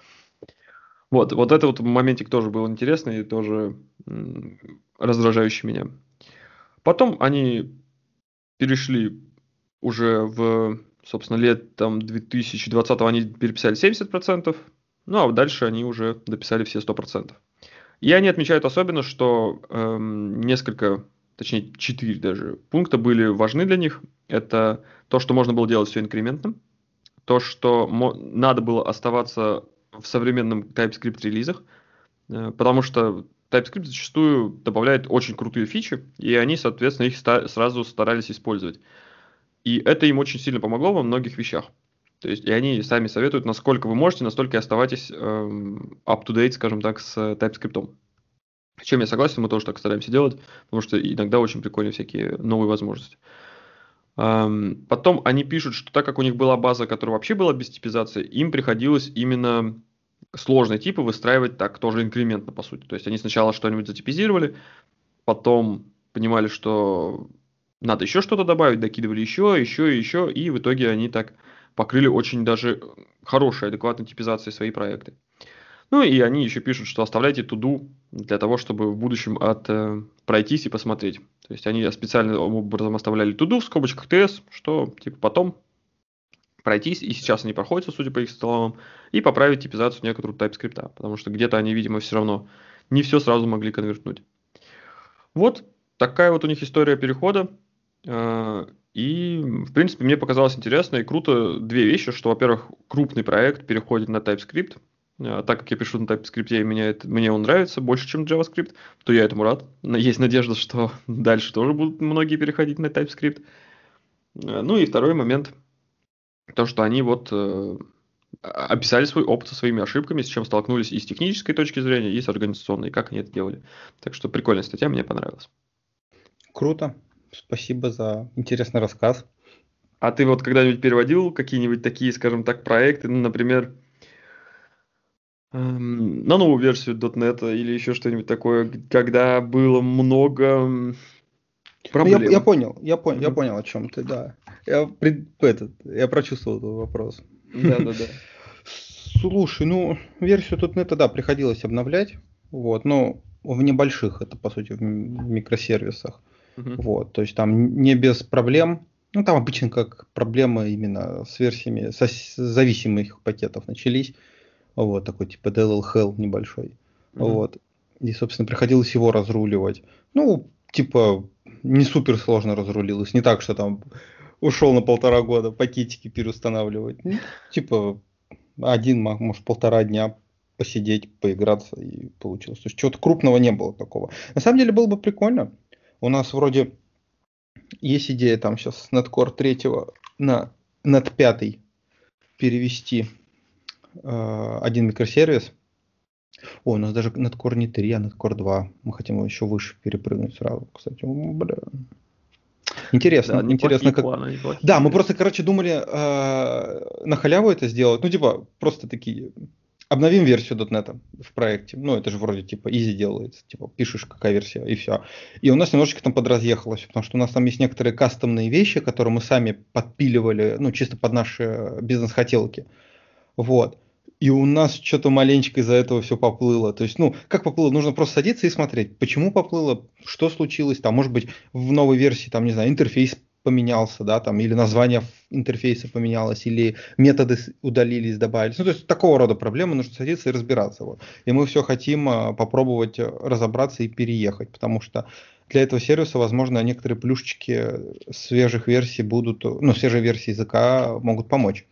Вот, вот это вот моментик тоже был интересный и тоже м, раздражающий меня. Потом они перешли уже в, собственно, летом две тысячи двадцатого они переписали семьдесят процентов, ну а дальше они уже дописали все сто процентов. И они отмечают особенно, что эм, несколько, точнее четыре даже пункта были важны для них. Это то, что можно было делать все инкрементным, то, что мо- надо было оставаться в современном TypeScript релизах, Э, потому что TypeScript зачастую добавляет очень крутые фичи, и они, соответственно, их ста- сразу старались использовать. И это им очень сильно помогло во многих вещах. То есть, и они сами советуют, насколько вы можете, настолько и оставайтесь эм, up-to-date, скажем так, с э, TypeScript. С чем я согласен, мы тоже так стараемся делать, потому что иногда очень прикольные всякие новые возможности. Ам, Потом они пишут, что так как у них была база, которая вообще была без типизации, им приходилось именно сложные типы выстраивать так тоже инкрементно, по сути. То есть они сначала что-нибудь затипизировали, потом понимали, что надо еще что-то добавить, докидывали еще, еще и еще, и в итоге они так покрыли очень даже хорошей, адекватной типизацией свои проекты. Ну и они еще пишут, что оставляйте туду для того, чтобы в будущем от, э, пройтись и посмотреть. То есть они специальным образом оставляли туду в скобочках ТС, что типа потом пройтись, и сейчас они проходятся, судя по их столам, и поправить типизацию некоторую TypeScript, потому что где-то они, видимо, все равно не все сразу могли конвертнуть. Вот такая вот у них история перехода. э, И, в принципе, мне показалось интересно и круто две вещи, что, во-первых, крупный проект переходит на TypeScript. Э, Так как я пишу на TypeScript, и меня это, мне он нравится больше, чем JavaScript, то я этому рад. Но есть надежда, что дальше тоже будут многие переходить на TypeScript. Э, Ну и второй момент, то, что они вот э, а- описали свой опыт со своими ошибками, с чем столкнулись и с технической точки зрения, и с организационной, и как они это делали. Так что прикольная статья, мне понравилась. Круто. Спасибо за интересный рассказ. А ты вот когда-нибудь переводил какие-нибудь такие, скажем так, проекты, ну, например, эм, на новую версию .дот нет или еще что-нибудь такое, г- когда было много м, Ну, я, я проблем? понял, я, пон- я Мгм. понял, о чем ты, да. Я, пред- этот, я прочувствовал этот вопрос. Да-да-да. Слушай, ну, версию .дот нет, да, приходилось обновлять, вот, но в небольших, это, по сути, в м- микросервисах. Мгм. Вот, то есть там не без проблем. Ну, там обычно как проблемы именно с версиями, со с зависимых пакетов начались. Вот, такой типа ди эл эл Hell небольшой. Мгм. Вот. И, собственно, приходилось его разруливать. Ну, типа, не супер сложно разрулилось. Не так, что там ушел на полтора года пакетики переустанавливать. Ну, типа, один, ма- может, полтора дня посидеть, поиграться и получилось. То есть чего-то крупного не было такого. На самом деле было бы прикольно. У нас вроде есть идея там сейчас с Netcore третьего на нет пять перевести э, один микросервис. О, у нас даже Netcore не три, а Netcore два. Мы хотим его еще выше перепрыгнуть сразу. Кстати, М, бля. Да, Интересно, интересно неплохие как. планы, неплохие, Да, мы конечно. просто, короче, думали э, на халяву это сделать. Ну, типа, просто такие. Обновим версию .дот нет в проекте. Ну, это же вроде типа easy делается. Типа, пишешь, какая версия, и все. И у нас немножечко там подразъехалось, потому что у нас там есть некоторые кастомные вещи, которые мы сами подпиливали, ну, чисто под наши бизнес-хотелки. Вот. И у нас что-то маленечко из-за этого все поплыло. То есть, ну, как поплыло? Нужно просто садиться и смотреть, почему поплыло, что случилось. Там, может быть, в новой версии, там, не знаю, интерфейс поменялся, да, там, или название ф- интерфейса поменялось, или методы с- удалились, добавились. Ну, то есть, такого рода проблемы нужно садиться и разбираться. Вот. И мы все хотим а, попробовать а, разобраться и переехать, потому что для этого сервиса, возможно, некоторые плюшечки свежих версий будут, ну, свежие версии языка могут помочь.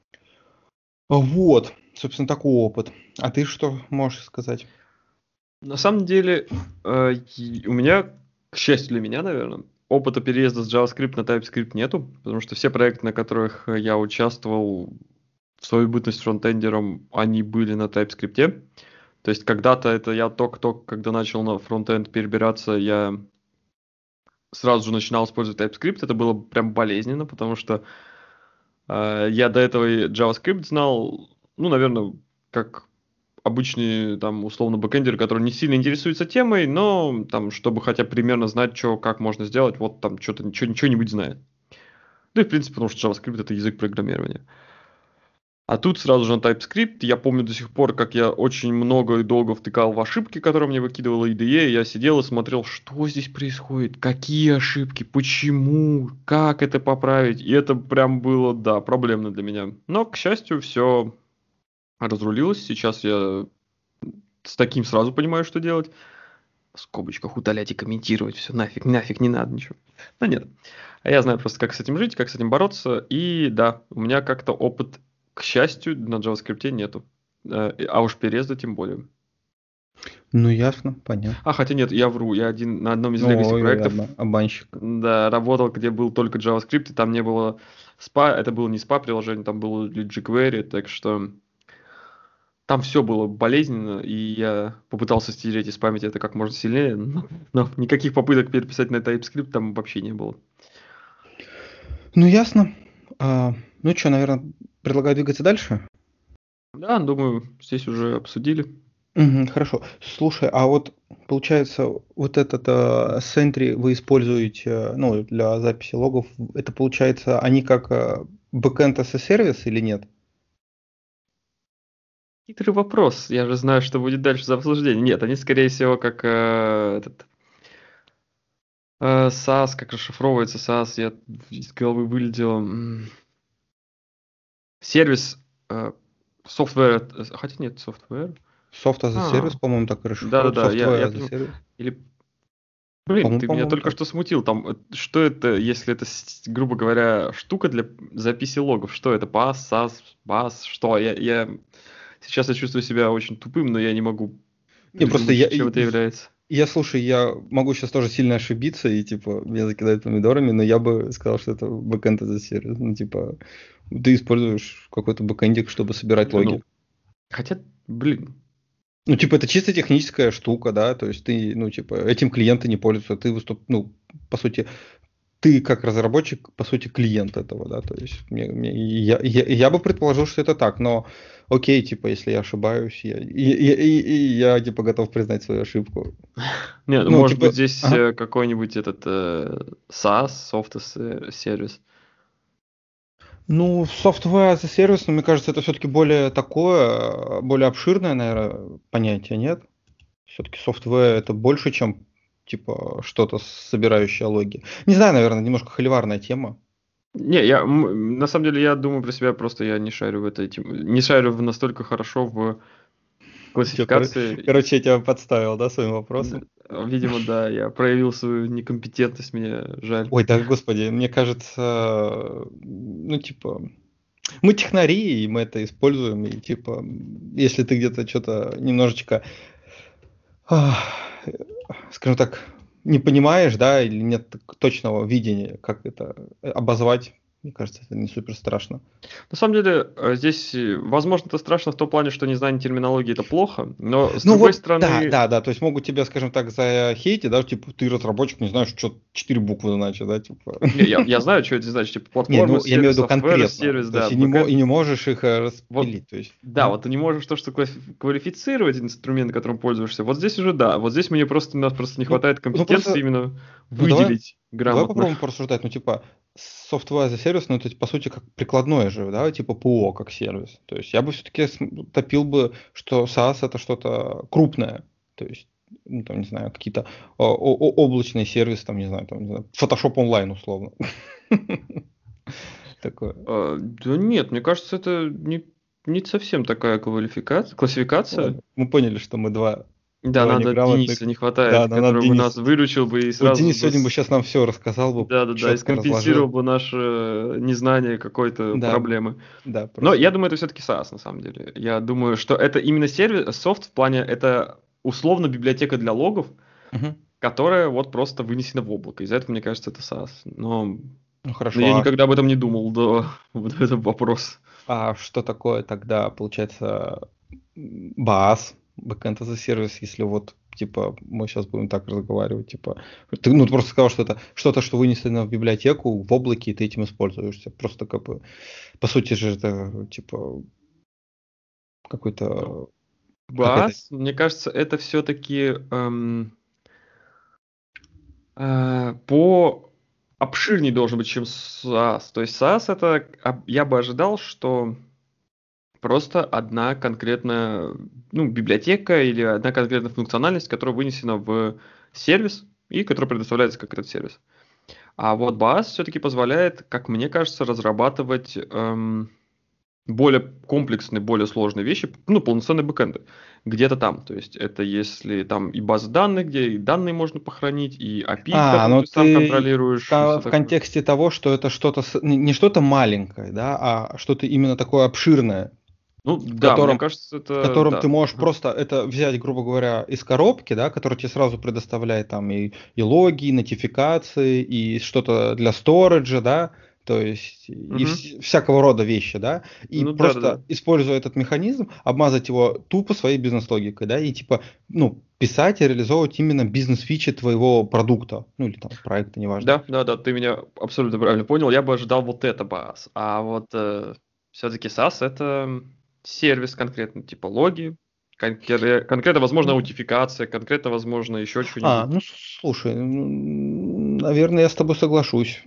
Вот, собственно, такой опыт. А ты что можешь сказать? На самом деле, э, и у меня, к счастью для меня, наверное, опыта переезда с JavaScript на TypeScript нету, потому что все проекты, на которых э, я участвовал в свою бытность фронтендером, они были на TypeScript. То есть когда-то это я только-только, когда начал на фронтенд перебираться, я сразу же начинал использовать TypeScript. Это было прям болезненно, потому что э, я до этого и JavaScript знал, ну, наверное, как обычные, там, условно, бэкэндеры, которые не сильно интересуются темой, но там, чтобы хотя бы примерно знать, что, как можно сделать, вот там что-то, ничего, ничего-нибудь знает. Ну и, в принципе, потому что JavaScript — это язык программирования. А тут сразу же на TypeScript. Я помню до сих пор, как я очень много и долго втыкал в ошибки, которые мне выкидывала ай ди и. Я сидел и смотрел, что здесь происходит, какие ошибки, почему, как это поправить. И это прям было, да, проблемно для меня. Но, к счастью, все разрулилось. Сейчас я с таким сразу понимаю, что делать. В скобочках удалять и комментировать. Все, нафиг, нафиг, не надо ничего. Но нет. А я знаю просто, как с этим жить, как с этим бороться. И да, у меня как-то опыт, к счастью, на JavaScript нету. Э, А уж переезда тем более. Ну, ясно, понятно. А, хотя нет, я вру. Я один на одном из Ну, legacy ой-ой, проектов, оба- обманщик. да, работал, где был только JavaScript, и там не было спа. Это было не спа-приложение, там было jQuery, так что там все было болезненно, и я попытался стереть из памяти это как можно сильнее, но, но никаких попыток переписать на TypeScript там вообще не было. Ну, ясно. А, ну, что, наверное, предлагаю двигаться дальше? Да, думаю, здесь уже обсудили. Мгм, хорошо. Слушай, а вот получается, вот этот э, Sentry вы используете, э, ну, для записи логов. Это получается, они как э, backend as a сервис или нет? Хитрый вопрос. Я же знаю, что будет дальше за обсуждение. Нет, они, скорее всего, как э, этот э, SaaS, как расшифровывается SaaS, я из головы вылетел. М, Сервис, э, software, э, хотя нет, software. Soft as a А, service, по-моему, так и расшифровывают. да-да-да, я, я Software as a понял. service. Или, блин, По-моему, ты меня по-моему, только так. что смутил. Там, э, что это, если это, с- грубо говоря, штука для записи логов? Что это? пас, SaaS, бас, что? Я, я сейчас я чувствую себя очень тупым, но я не могу Не, просто придумать, я, чем это и- является. я, слушай, я могу сейчас тоже сильно ошибиться, и, типа, меня закидают помидорами, но я бы сказал, что это backend as a service. Ну, типа, ты используешь какой-то бэкэндик, чтобы собирать Не, ну, логи. хотя, блин, Ну, типа, это чисто техническая штука, да, то есть ты, ну, типа, этим клиенты не пользуются, ты выступ, ну, по сути, ты как разработчик, по сути, клиент этого, да, то есть мне, мне- я, я, я бы предположил, что это так, но окей, типа, если я ошибаюсь, я, и, и- и- и я, типа, готов признать свою ошибку. не, ну, Ну, может быть, типа, здесь ага. э, какой-нибудь этот э, SaaS, soft as a сервис. Ну, software as a service, ну, мне кажется, это все-таки более такое, более обширное, наверное, понятие, нет? Все-таки software это больше, чем, типа, что-то собирающее логи. Не знаю, наверное, немножко холиварная тема. Не, я м, на самом деле я думаю про себя, просто я не шарю в этой тем- не шарю в настолько хорошо в Чё, кор- классификации. короче, я тебя подставил, да, своим Д- вопросом? Видимо, да, я проявил свою некомпетентность, мне жаль. Ой, да, господи, мне кажется, ну, типа, мы технари, и мы это используем, и, типа, если ты где-то что-то немножечко, ах, скажем так, не понимаешь, да, или нет точного видения, как это э, обозвать, мне кажется, это не супер страшно. На самом деле, э, здесь, э, возможно, это страшно в том плане, что незнание терминологии это плохо, но с Ну другой вот, да, стороны, да, да, то есть могут тебя, скажем так, захейтить, да, типа, ты разработчик, не знаешь, что четыре буквы значит, да, типа. не, я, я знаю, что это значит, типа Не, платформа, ну, я имею в сервис, виду софтвер, конкретно, сервис, то есть да, и не, мо- и бэкэнд. не можешь их э, Вот, распилить, то есть. да, Ага. вот ты не можешь то, что квалифи- квалифицировать инструмент, которым пользуешься. Вот здесь уже да, вот здесь мне просто, у нас просто не Ну, хватает ну компетенции просто, именно ну давай, выделить давай грамотно. попробуем порассуждать, ну, типа, software as a service, ну, это, по сути, как прикладное же, да, типа ПО как сервис. То есть я бы все-таки топил бы, что SaaS это что-то крупное, то есть, ну, там, не знаю, какие-то о- о- о- облачные сервисы, там, не знаю, там, не знаю, Photoshop онлайн, условно. Такое. А, да нет, мне кажется, это не, не совсем такая квалификация, классификация. Ладно, мы поняли, что мы два, Да, два надо неграмотных. Дениса не Да, хватает, нам надо который бы нас Денис. выручил бы и Вот сразу Денис бы, сегодня бы с- сейчас нам все рассказал бы, да-да-да, и четко разложил. скомпенсировал бы наше э, незнание какой-то Да, проблемы. да, Но я просто. думаю, это все-таки SaaS на самом деле. Я думаю, что это именно сервис, софт в плане, это условно библиотека для логов, Мгм. которая вот просто вынесена в облако. Из-за этого, мне кажется, это SaaS. Но, Ну но хорошо, я а, никогда об этом не думал до вот этого вопроса. а что такое тогда, получается, м, баз, backend as a service, если вот, типа, мы сейчас будем так разговаривать, типа, ты, ну, ты просто сказал, что это что-то, что вынесено в библиотеку, в облаке, и ты этим используешься. Просто как бы, по сути же, это, типа, Ну, какой-то, какая-то. Бас, мне кажется, это все-таки по обширнее должен быть, чем SaaS. То есть SaaS это, об- я бы ожидал, что просто одна конкретная, ну, библиотека или одна конкретная функциональность, которая вынесена в сервис и которая предоставляется как этот сервис. А вот баз все-таки позволяет, как мне кажется, разрабатывать эм, более комплексные, более сложные вещи, ну, полноценные бэкэнды. Где-то там. То есть это если там и базы данных, где и данные можно похоронить, и эй пи ай, А, которые ну ты сам ты в, контролируешь, и ко- все в такое. контексте того, что это что-то, с- не не что-то маленькое, да, а что-то именно такое обширное, Ну в да, мне котором, кажется, в это котором да. ты можешь Ага. просто это взять, грубо говоря, из коробки, да, который тебе сразу предоставляет там и, и логи, и нотификации, и что-то для сториджа, да, то есть и Мгм. вс- всякого рода вещи, да, и Ну да, да, просто да. используя этот механизм, обмазать его тупо своей бизнес-логикой, да, и типа, ну, писать и реализовывать именно бизнес-фичи твоего продукта, ну или там проекта, неважно. Да, да, да, ты меня абсолютно правильно понял. Я бы ожидал вот это баз. А вот все-таки SaaS это сервис конкретно, типа логи. конкре- конкретно, возможно, аутентификация, конкретно, возможно, еще А, что-нибудь. ну слушай, м, наверное, я с тобой соглашусь.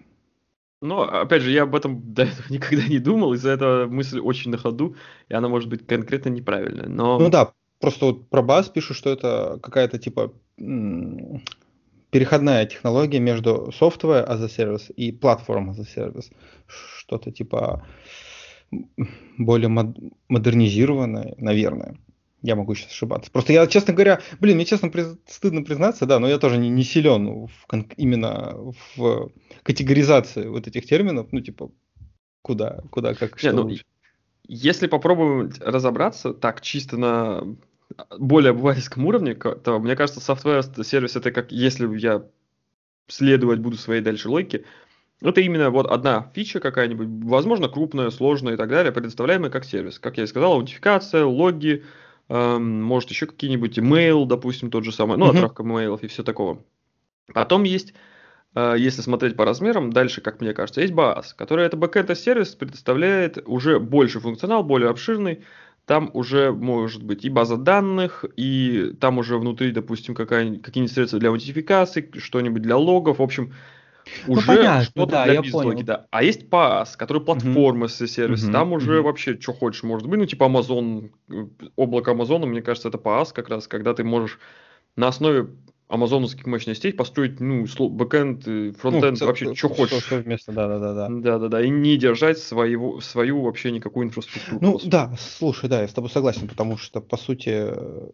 Но, опять же, я об этом до этого никогда не думал, из-за этого мысль очень на ходу, и она может быть конкретно неправильная. Ну Но, да, просто вот про баз пишут, что это какая-то типа м, переходная технология между software as a service и platform as a service. Что-то типа м, более мод- модернизированное, наверное. Я могу сейчас ошибаться. Просто я, честно говоря, блин, мне честно приз- стыдно признаться, да, но я тоже не, не силен в кон- именно в категоризации вот этих терминов, ну типа куда, куда, как, не, что ну, и- лучше. если попробовать разобраться так чисто на более обывательском уровне, ка- то, мне кажется, software as a service это как если я следовать буду своей дальше логике, это именно вот одна фича какая-нибудь, возможно, крупная, сложная и так далее, предоставляемая как сервис. Как я и сказал, аутентификация, логи, эм, может еще какие-нибудь email, допустим, тот же самый, ну, Мгм. отправка имейлов и все такого. Потом есть, э, если смотреть по размерам, дальше, как мне кажется, есть баз, который это бэкэнд сервис предоставляет уже больше функционал, более обширный. Там уже может быть и база данных, и там уже внутри, допустим, какая- какие-нибудь средства для аутентификации, что-нибудь для логов. В общем, Ну уже понятно, что-то да, для я бизнес-логики, понял. да. А есть пас, который Мгм. платформа с сервис. Мгм. Там уже Мгм. вообще что хочешь может быть. Ну, типа Amazon, э, облако Амазона, мне кажется, это пас как раз, когда ты можешь на основе амазоновских мощностей построить, ну, сло- бэкэнд, э, Ну, фронтенд, вообще что все, все хочешь. вместе, да-да-да. Да-да-да, и не держать своего, свою вообще никакую инфраструктуру, по Ну сути. да, слушай, да, я с тобой согласен, потому что, по сути, э,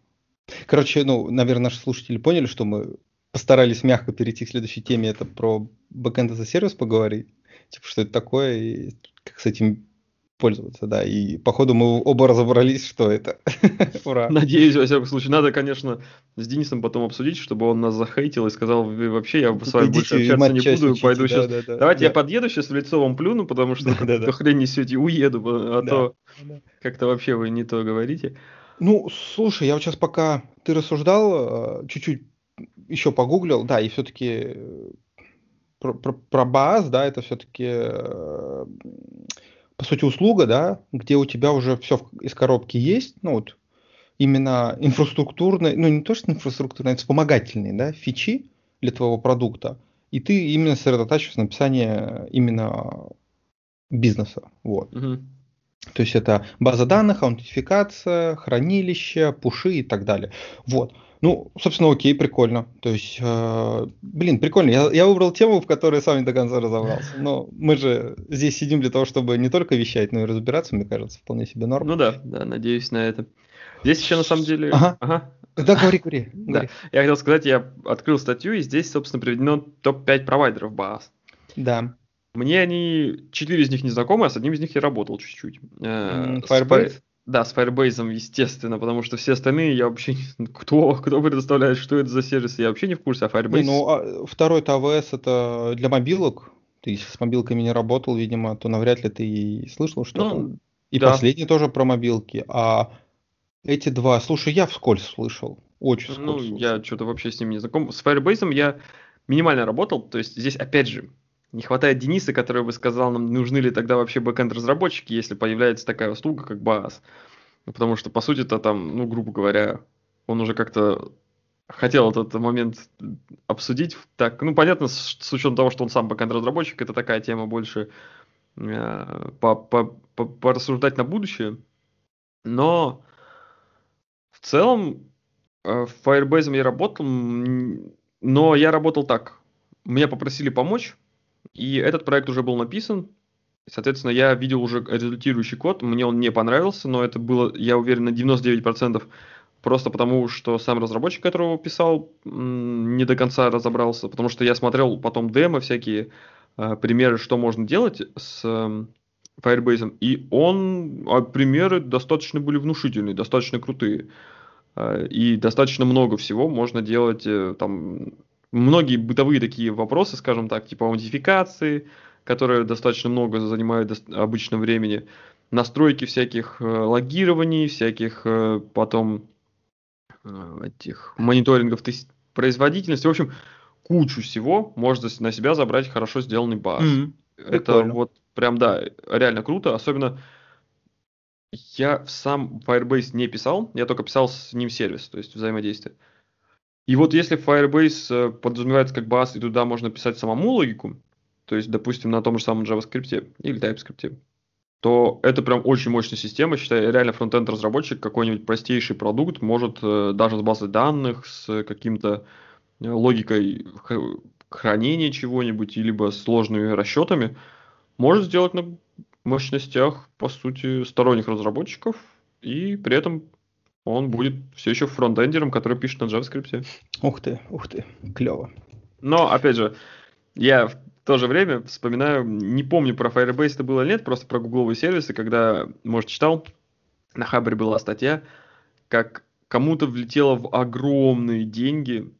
короче, ну, наверное, наши слушатели поняли, что мы постарались мягко перейти к следующей теме, это про backend as a сервис поговорить, типа, что это такое и как с этим пользоваться, да, и походу мы оба разобрались, что это. Ура. Надеюсь, во всяком случае. Надо, конечно, с Денисом потом обсудить, чтобы он нас захейтил и сказал: «Вы вообще, я с Типа, вами больше идите и общаться не мать часть буду, учите, пойду сейчас. да-да-да, Давайте я да, подъеду сейчас в лицо вам плюну, потому что вы какую-то да-да-да, хрень несете, и уеду, а да. то как-то вообще вы не то говорите». Ну, слушай, я вот сейчас пока ты рассуждал, э, чуть-чуть еще погуглил, да, и все-таки про, про, про баз, да, это все-таки, э, по сути, услуга, да, где у тебя уже все из коробки есть, ну, вот именно инфраструктурные, ну, не то, что инфраструктурные, а вспомогательные, да, фичи для твоего продукта, и ты именно сосредотачиваешься на написании именно бизнеса, вот. Мгм. То есть это база данных, аутентификация, хранилище, пуши и так далее. Вот. Ну, собственно, окей, прикольно. То есть, э, блин, прикольно. Я, я выбрал тему, в которой сам не до конца разобрался. Но мы же здесь сидим для того, чтобы не только вещать, но и разбираться, мне кажется, вполне себе норм. Ну да, да, надеюсь на это. Здесь еще на самом С- деле. Ага. Ага. Да, говори, говори, Да, говори. я хотел сказать, я открыл статью, и здесь, собственно, приведено топ пять провайдеров баз. Да. Мне они, четыре из них не знакомы, а с одним из них я работал чуть-чуть. Э, М, с Fi- Firebase? Да, с Firebase, естественно, потому что все остальные я вообще не знаю, кто, кто предоставляет, что это за сервис, я вообще не в курсе, а Не, Firebase, ну, а, второй-то A W S это для мобилок. Ты если с мобилками не работал, видимо, то навряд ли ты и слышал что-то. ну, И да, последний тоже про мобилки. А эти два, слушай, я вскользь слышал, очень ну, вскользь я слышал. что-то вообще с ним не знаком. С Firebase я минимально работал, то есть здесь, опять же, не хватает Дениса, который бы сказал нам, нужны ли тогда вообще бэкэнд-разработчики, если появляется такая услуга, как баз. Ну, потому что, по сути-то, там, ну, грубо говоря, он уже как-то хотел этот момент обсудить. Так, ну, понятно, с, с учетом того, что он сам бэкэнд-разработчик, это такая тема больше э, по, по, по- порассуждать на будущее. Но в целом э, Firebase я работал, м, но я работал так. Меня попросили помочь, и этот проект уже был написан. Соответственно, я видел уже результирующий код, мне он не понравился, но это было, я уверен, на девяносто девять процентов просто потому, что сам разработчик, которого писал, м, не до конца разобрался, потому что я смотрел потом демо, всякие э, примеры, что можно делать с эм, Firebase, и он, а примеры достаточно были внушительные, достаточно крутые. Э, И достаточно много всего можно делать, э, там, многие бытовые такие вопросы, скажем так, типа аутентификации, которые достаточно много занимают дос- обычно времени, настройки всяких э, логирований, всяких э, потом э, этих мониторингов тес- производительности, в общем, кучу всего можно с- на себя забрать хорошо сделанный баз. М, Это прикольно. вот прям, да, реально круто, особенно Я сам Firebase не писал, я только писал с ним сервис, то есть взаимодействие. И вот если Firebase э, подразумевается как баз, и туда можно писать самому логику, то есть, допустим, на том же самом JavaScript или TypeScript, то это прям очень мощная система. Считай, реально фронтенд разработчик какой-нибудь простейший продукт может э, даже с базой данных, с каким-то э, логикой х- хранения чего-нибудь, и либо сложными расчетами, может сделать на мощностях, по сути, сторонних разработчиков, и при этом он будет все еще фронтендером, который пишет на JavaScript. Ух ты, ух ты, клево. Но, опять же, я в то же время вспоминаю, не помню, про Firebase это было или нет, просто про гугловые сервисы, когда, может, читал, на Хабре была статья, как кому-то влетело в огромные деньги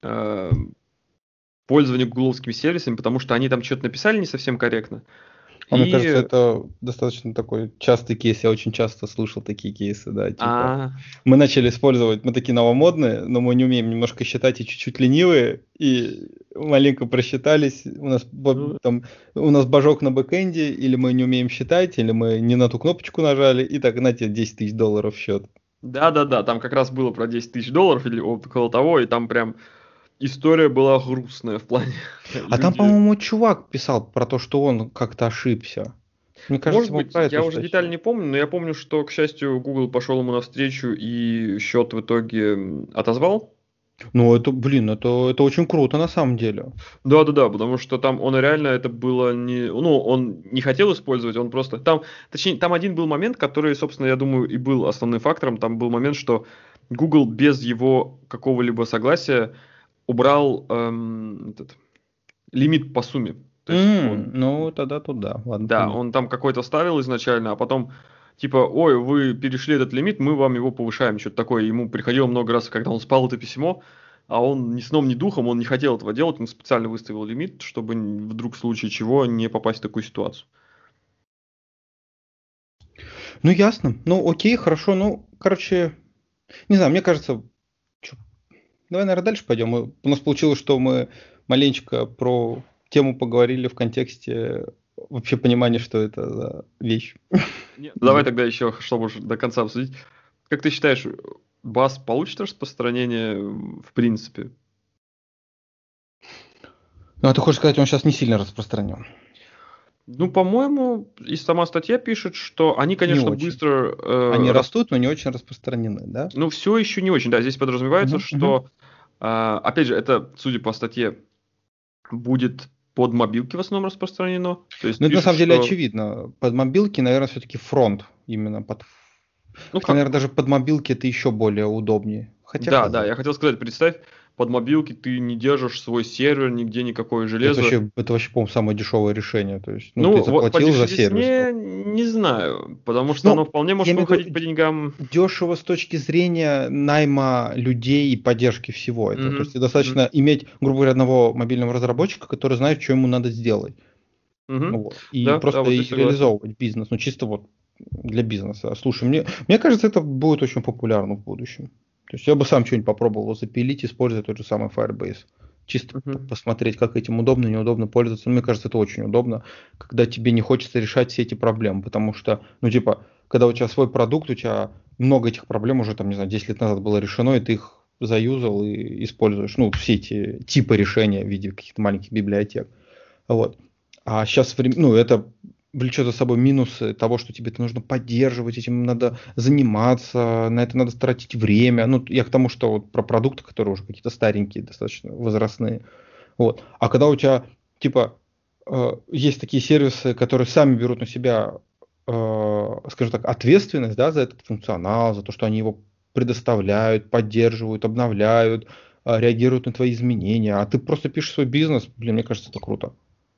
э, пользование гугловскими сервисами, потому что они там что-то написали не совсем корректно. А мне кажется, И... это достаточно такой частый кейс. Я очень часто слышал такие кейсы, да, типа А, мы начали использовать, мы такие новомодные, но мы не умеем немножко считать и чуть-чуть ленивые, и маленько просчитались. У нас бо- ну, там, у нас божок на бэкэнде, или мы не умеем считать, или мы не на ту кнопочку нажали, и так, знаете, десять тысяч долларов в счет. да-да-да, там как раз было про десять тысяч долларов или около того, и там прям история была грустная в плане А там, люди. по-моему, чувак писал про то, что он как-то ошибся. Мне кажется, Может мы быть, про я эту уже детально статью. не помню, но я помню, что, к счастью, Google пошел ему навстречу и счет в итоге м, отозвал. Ну, это, блин, это, это очень круто на самом деле. Да-да-да, потому что там он реально это было не... Ну, он не хотел использовать, он просто... Там, точнее, там один был момент, который, собственно, я думаю, и был основным фактором. Там был момент, что Google без его какого-либо согласия убрал эм, этот, лимит по сумме. То есть М, он... ну, тогда туда. Ладно, Да, понятно. он там какой-то ставил изначально, а потом типа, ой, вы перешли этот лимит, мы вам его повышаем, что-то такое. Ему приходило много раз, когда он спал это письмо, а он ни сном, ни духом, он не хотел этого делать, он специально выставил лимит, чтобы н- вдруг в случае чего не попасть в такую ситуацию. Ну, ясно. Ну, окей, хорошо. Ну, короче, не знаю, мне кажется, чё, давай, наверное, дальше пойдем. Мы- У нас получилось, что мы маленечко про тему поговорили в контексте вообще понимания, что это за вещь. Нет, давай Блин. тогда еще, чтобы уже до конца обсудить. Как ты считаешь, бас получит распространение м, в принципе? Ну, а ты хочешь сказать, он сейчас не сильно распространен? Ну, по-моему, и сама статья пишет, что они, Не конечно, очень. быстро Они э, растут. растут, но не очень распространены, да? Ну, все еще не очень. Да, здесь подразумевается, Мгм, мгм. что, а, опять же, это, судя по статье, будет под мобилки в основном распространено. То есть Ну, это на пишут, самом деле что... очевидно. Под мобилки, наверное, все-таки фронт именно под... Ну Хотя, наверное, как? даже под мобилки это еще более удобнее. Хотя, Да, да, казалось. я хотел сказать, представь, под мобилки ты не держишь свой сервер, нигде никакое Это железо. вообще, это вообще, по-моему, самое дешевое решение. То есть, ну, ты Ну, вот по заплатил за сервис. дешевизне не знаю, потому что оно Ну, вполне я может имею в виду выходить по деньгам. дешево с точки зрения найма людей и поддержки всего этого. То есть, Мгм, тебе мгм, достаточно иметь, грубо говоря, одного мобильного разработчика, который знает, что ему надо сделать. мгм. Вот. И Да, да, просто вот и здесь согласен. реализовывать бизнес. Ну, чисто вот для бизнеса. Слушай, мне, мне кажется, это будет очень популярно в будущем. То есть я бы сам что-нибудь попробовал запилить, используя тот же самый Firebase. Чисто п- Мгм. посмотреть, как этим удобно, неудобно пользоваться. Мне кажется, это очень удобно, когда тебе не хочется решать все эти проблемы. Потому что, ну, типа, когда у тебя свой продукт, у тебя много этих проблем уже, там, не знаю, десять лет назад было решено, и ты их заюзал и используешь. Ну, все эти типы решения в виде каких-то маленьких библиотек. Вот. А сейчас, ну, это влечет за собой минусы того, что тебе это нужно поддерживать, этим надо заниматься, на это надо тратить время. Ну, я к тому, что вот про продукты, которые уже какие-то старенькие, достаточно возрастные. Вот. А когда у тебя, типа, э, есть такие сервисы, которые сами берут на себя, э, скажем так, ответственность, да, за этот функционал, за то, что они его предоставляют, поддерживают, обновляют, э, реагируют на твои изменения, а ты просто пишешь свой бизнес, блин, мне кажется, это круто.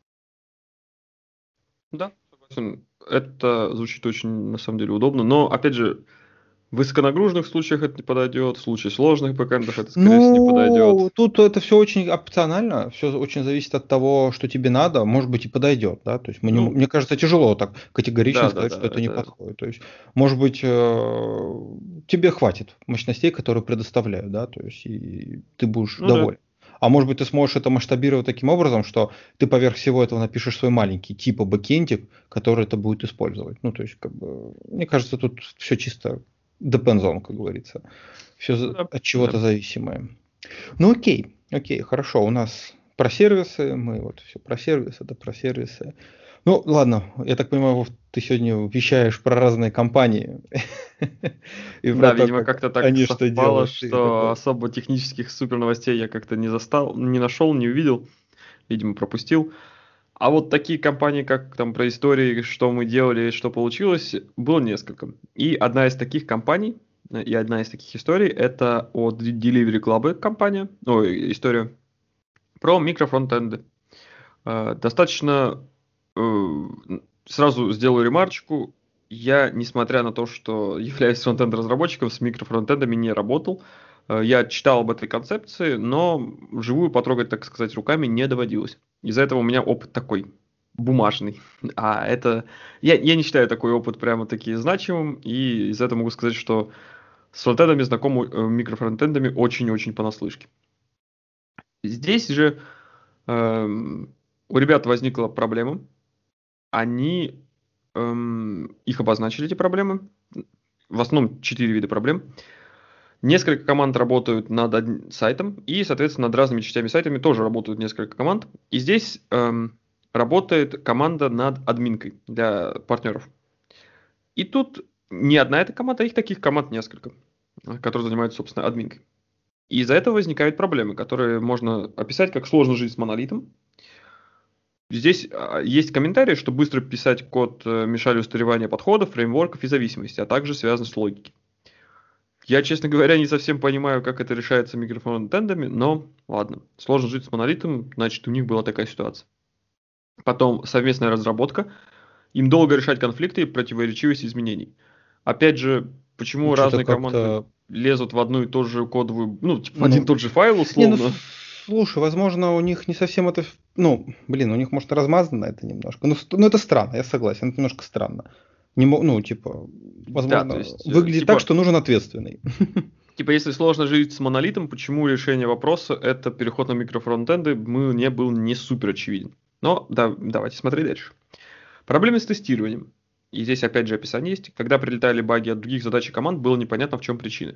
Да, согласен. Это звучит очень, на самом деле, удобно. Но, опять же, в высоконагруженных случаях это не подойдет, в случае сложных бэкэндов это, скорее всего, не Ну, подойдет. тут это все очень опционально, все очень зависит от того, что тебе надо, может быть, и подойдет, да. То есть мы не мо Ну, мне кажется, тяжело так категорично сказать, да-да-да, что это не это... подходит. То есть, может быть, э, тебе хватит мощностей, которые предоставляю, да, то есть и ты будешь Ну да. доволен. А может быть, ты сможешь это масштабировать таким образом, что ты поверх всего этого напишешь свой маленький типа бэкендик, который это будет использовать. Ну, то есть, как бы, мне кажется, тут все чисто depends on, как говорится. Все Ну да, от да. чего-то зависимое. Ну, окей, окей, хорошо. У нас про сервисы, мы вот все про сервисы, да про сервисы. Ну, ладно, я так понимаю, Вов, ты сегодня вещаешь про разные компании и про Да, то, видимо, как как-то так они что совпало, делают. Ты что такой, особо технических супер новостей я как-то не застал, не нашел, не увидел, видимо, пропустил. А вот такие компании, как там про истории, что мы делали, что получилось, было несколько. И одна из таких компаний, э, и одна из таких историй, это от Delivery Club компания, ой, история про микрофронтенды. Э, Достаточно э, сразу сделаю ремарочку. Я, несмотря на то, что являюсь фронтенд-разработчиком, с микрофронтендами не работал. Э, Я читал об этой концепции, но вживую потрогать, так сказать, руками не доводилось. Из-за этого у меня опыт такой бумажный. А это... Я, я не считаю такой опыт прямо-таки значимым, и из-за этого могу сказать, что с фронтендами знаком, э, микрофронтендами очень-очень понаслышке. Здесь же эм, у ребят возникла проблема. Они эм, их обозначили, эти проблемы. В основном четыре вида проблем. Несколько команд работают над одним сайтом, и, соответственно, над разными частями сайтами тоже работают несколько команд. И здесь эм, работает команда над админкой для партнеров. И тут не одна эта команда, а их таких команд несколько, э, которые занимаются, собственно, админкой. И из-за этого возникают проблемы, которые можно описать как сложно жить с монолитом. Здесь а, есть комментарии, что быстро писать код э, мешали устаревание подходов, фреймворков и зависимости, а также связанность логики. Я, честно говоря, не совсем понимаю, как это решается микрофронтендами, но ладно. Сложно жить с монолитом, значит, у них была такая ситуация. Потом совместная разработка. Им долго решать конфликты и противоречивость изменений. Опять же, почему что-то разные команды как-то, лезут в одну и ту же кодовую, ну, типа в один и ну, тот же файл не, ну, условно. слушай, возможно, у них не совсем это, ну, блин, у них, может, размазано это немножко. Ну, ст- ну, это странно, я согласен, это немножко странно. Не, мо- ну, типа, Да, то возможно, есть, э, выглядит так, типа, что нужен ответственный. Типа, если сложно жить с монолитом, почему решение вопроса это переход на микрофронтенды мне был не супер очевиден. Но да, давайте смотреть дальше. Проблемы с тестированием. И здесь опять же описание есть. Когда прилетали баги от других задач и команд, было непонятно, в чем причина.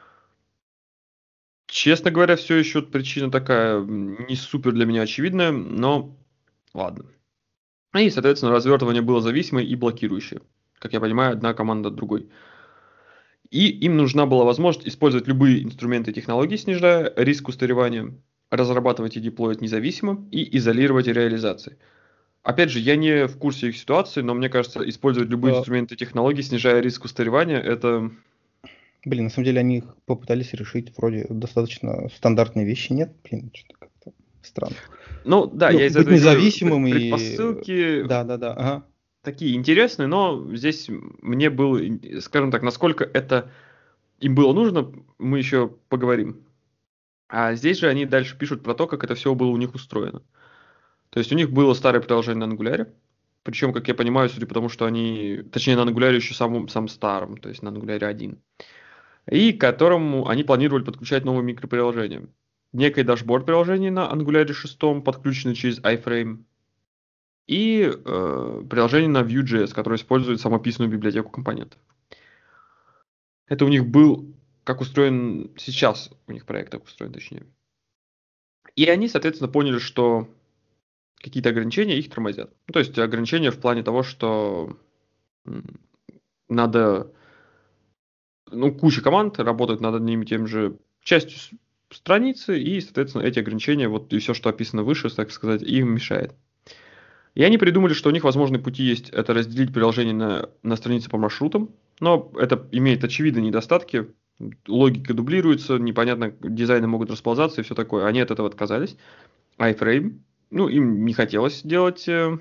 Честно говоря, все еще причина такая м, не супер для меня очевидная, но ладно. И, соответственно, развертывание было зависимое и блокирующее. Как я понимаю, одна команда от другой. И им нужна была возможность использовать любые инструменты и технологии, снижая риск устаревания, разрабатывать и деплоить независимо и изолировать реализации. Опять же, я не в курсе их ситуации, но мне кажется, использовать любые Э, инструменты и технологии, снижая риск устаревания, это... Блин, на самом деле они их попытались решить вроде достаточно стандартные вещи, нет? Блин, что-то как-то странно. Ну да, Ну, я из быть этого и говорю, независимым пред- и... предпосылки Да-да-да, ага. такие интересные, но здесь мне было, ин- скажем так, насколько это им было нужно, мы еще поговорим. А здесь же они дальше пишут про то, как это все было у них устроено. То есть у них было старое приложение на Angular, причем, как я понимаю, судя по тому, что они, точнее, на Angular еще самым, самым старым, то есть на Angular один, и к которому они планировали подключать новые микроприложения. Некое дашборд приложений на Angular шесть, подключенный через iFrame, и э, приложение на Vue.js, которое использует самописную библиотеку компонентов. Это у них был, как устроен сейчас, у них проект так устроен, точнее. И они, соответственно, поняли, что какие-то ограничения их тормозят. Ну, то есть ограничения в плане того, что м, надо, ну, куча команд работают над одним и тем же частью с- страницы, и, соответственно, эти ограничения, вот и все, что описано выше, так сказать, им мешает. И они придумали, что у них возможные пути есть, это разделить приложение на, на страницы по маршрутам, но это имеет очевидные недостатки, логика дублируется, непонятно, дизайны могут расползаться и все такое. Они от этого отказались. iFrame, ну, им не хотелось делать э,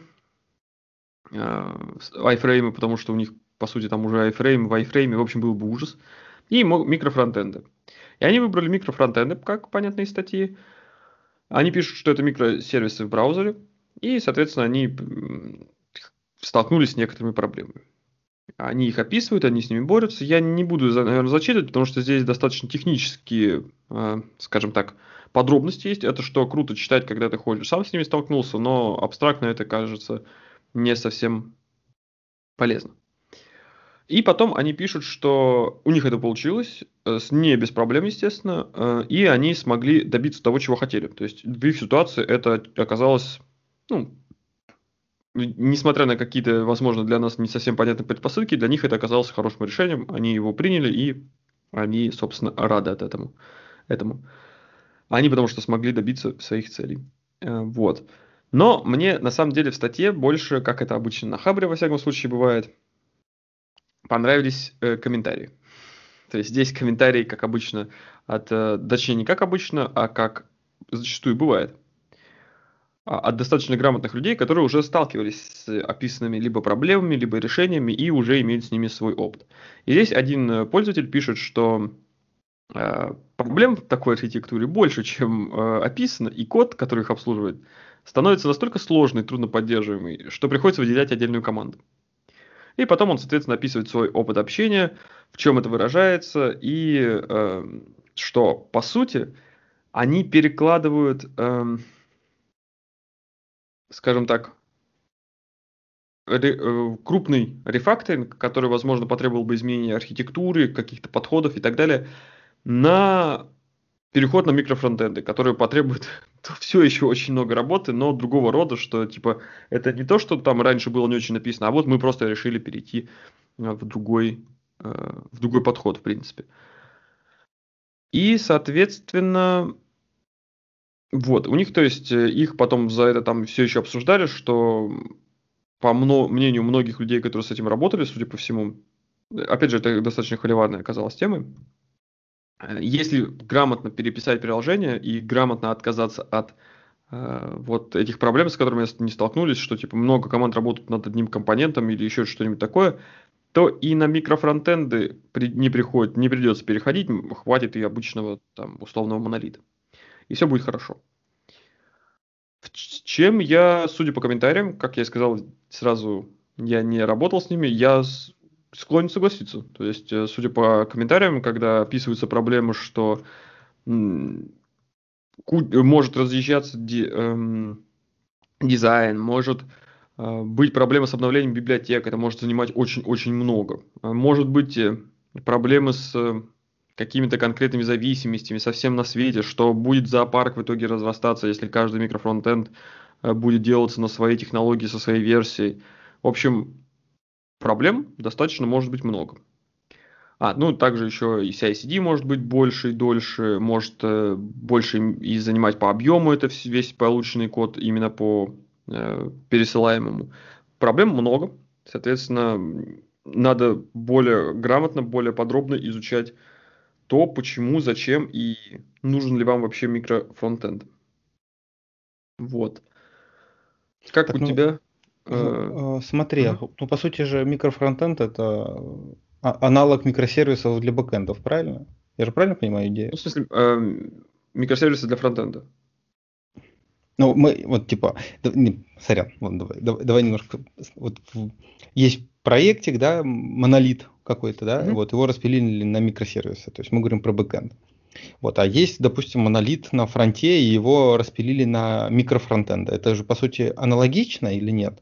э, с- iFrame, потому что у них, по сути, там уже iFrame, в iFrame, в общем, был бы ужас. И мо- микрофронтенды. И они выбрали микрофронтенды, как понятные статьи. Они пишут, что это микросервисы в браузере, и, соответственно, они м, столкнулись с некоторыми проблемами. Они их описывают, они с ними борются. Я не буду, наверное, зачитывать, потому что здесь достаточно технические, э, скажем так, подробности есть. Это что круто читать, когда ты ходишь, сам с ними столкнулся, но абстрактно это кажется не совсем полезно. И потом они пишут, что у них это получилось, э, с не без проблем, естественно, э, и они смогли добиться того, чего хотели. То есть в их ситуации это оказалось, ну, несмотря на какие-то, возможно, для нас не совсем понятные предпосылки, для них это оказалось хорошим решением, они его приняли, и они, собственно, рады от этому. этому. Они потому что смогли добиться своих целей. Э, Вот. Но мне, на самом деле, в статье больше, как это обычно на Хабре, во всяком случае, бывает, понравились э, комментарии. То есть здесь комментарии, как обычно, от, э, точнее, не как обычно, а как зачастую бывает, а, от достаточно грамотных людей, которые уже сталкивались с описанными либо проблемами, либо решениями и уже имеют с ними свой опыт. И здесь один э, пользователь пишет, что э, проблем в такой архитектуре больше, чем э, описано, и код, который их обслуживает, становится настолько сложный, трудноподдерживаемый, что приходится выделять отдельную команду. И потом он, соответственно, описывает свой опыт общения, в чем это выражается, и э, что, по сути, они перекладывают, э, скажем так, ре- э, крупный рефакторинг, который, возможно, потребовал бы изменения архитектуры, каких-то подходов и так далее, на переход на микрофронтенды, которые потребуют все еще очень много работы, но другого рода, что типа это не то, что там раньше было не очень написано, а вот мы просто решили перейти э, в другой, э, в другой подход, в принципе. И, соответственно, вот, у них, то есть, э, их потом за это там все еще обсуждали, что по мно- мнению многих людей, которые с этим работали, судя по всему, э, опять же, это достаточно холиварная оказалась тема, э, если грамотно переписать приложение и грамотно отказаться от э, вот этих проблем, с которыми не столкнулись, что типа много команд работают над одним компонентом или еще что-нибудь такое, то и на микрофронтенды при, не приходит, не придется переходить, м, хватит и обычного там условного монолита. И все будет хорошо. В ч- чем я, судя по комментариям, как я и сказал, сразу я не работал с ними, я с- склонен согласиться. То есть, э, судя по комментариям, когда описываются проблемы, что м, ку- может разъезжаться ди- эм, дизайн, может э, быть проблема с обновлением библиотек, это может занимать очень-очень много. А Может быть э, проблемы с э, какими-то конкретными зависимостями совсем на свете, что будет зоопарк в итоге разрастаться, если каждый микрофронтенд э, будет делаться на своей технологии, со своей версией. В общем, проблем достаточно может быть много. А, ну, также еще и си ай си ди может быть больше и дольше, может э, больше и занимать по объему это вс- весь полученный код именно по э, пересылаемому. Проблем много, соответственно, м, надо более грамотно, более подробно изучать то, почему, зачем и нужен ли вам вообще микрофронтенд. Вот. Как у Так, ну, тебя? Э, э, э, смотри, мгм. ну, по сути же, микрофронтенд это э, а- аналог микросервисов для бэкэндов, правильно? Я же правильно понимаю идею? Ну, в смысле, эм, микросервисы для фронтенда. Ну, мы вот типа, да, не, сорян, вот давай, давай, давай немножко, с- вот в- есть проектик, да, м, монолит какой-то, да, Мгм. вот его распилили на микросервисы, то есть мы говорим про бэкэнд. Вот, а есть, допустим, монолит на фронте, и его распилили на микрофронтенды. Это же, по сути, аналогично или нет?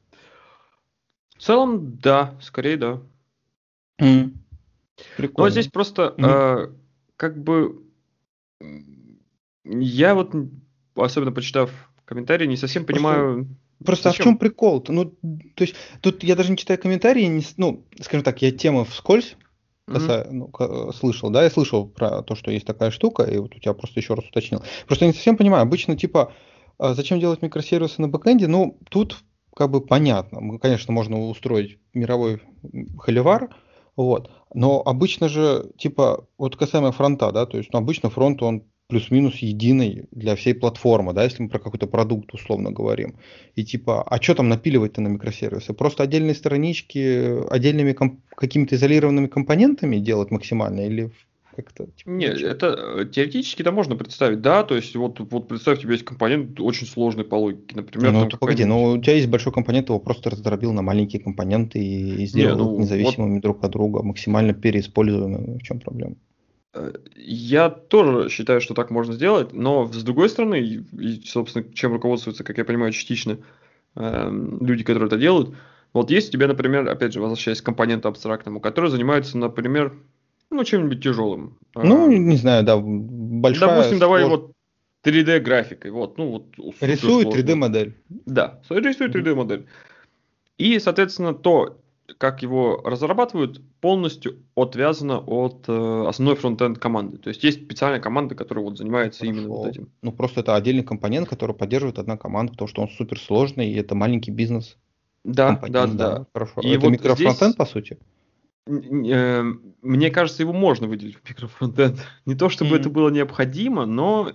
В целом, да, скорее да. М, Ну, а здесь прикольно. просто, Мгм. э, как бы, м, я вот, м, особенно почитав комментарии, не совсем Просто, понимаю, просто, а в чем зачем. прикол-то? Ну, то есть, тут я даже не читаю комментарии, не с- ну, скажем так, я тему вскользь Мгм. каса, ну, ка- слышал, да, я слышал про то, что есть такая штука, и вот у тебя просто еще раз уточнил. Просто я не совсем понимаю, обычно, типа, а зачем делать микросервисы на бэкэнде? Ну, тут как бы понятно. Мы, конечно, можно устроить мировой м, холивар, вот, но обычно же, типа, вот касаемо фронта, да, то есть, ну, обычно фронт, он плюс-минус единый для всей платформы, да, если мы про какой-то продукт условно говорим. И типа, а что там напиливать-то на микросервисы? Просто отдельные странички, отдельными комп- какими-то изолированными компонентами делать максимально или как-то. Типа, Не, зачем? это э, теоретически это можно представить, да, то есть вот, вот представь, у тебя есть компонент очень сложный по логике, например, Ну, там то погоди, какая-нибудь... ну у тебя есть большой компонент, его просто раздробил на маленькие компоненты и Не, сделал их ну вот независимыми друг от друга, максимально переиспользуемыми. В чем проблема? э, я тоже считаю, что так можно сделать, но с другой стороны, и, и, собственно, чем руководствуются, как я понимаю, частично эм, люди, которые это делают, вот есть у тебя, например, опять же, возвращаясь к компоненту абстрактному, который занимается, например, ну, чем-нибудь тяжелым. Ну, Эм, не знаю, да, большая, допустим, давай сложная. вот три дэ графикой, вот, ну, вот Рисует три суперсложную. дэ-модель. Да, рисует три Мгм. дэ-модель. И, соответственно, то, как его разрабатывают, полностью отвязано от э, основной фронтенд команды. То есть есть специальная команда, которая вот Ну, занимается именно вот хорошо. этим. Ну, просто это отдельный компонент, который поддерживает одна команда, потому что он суперсложный, и это маленький бизнес. Да, да, Компонент, да. да, хорошо. И Это вот микрофронтенд, здесь, по сути? н- н- э, мне кажется, его можно выделить в микрофронтенд. Не то чтобы это М. было необходимо, но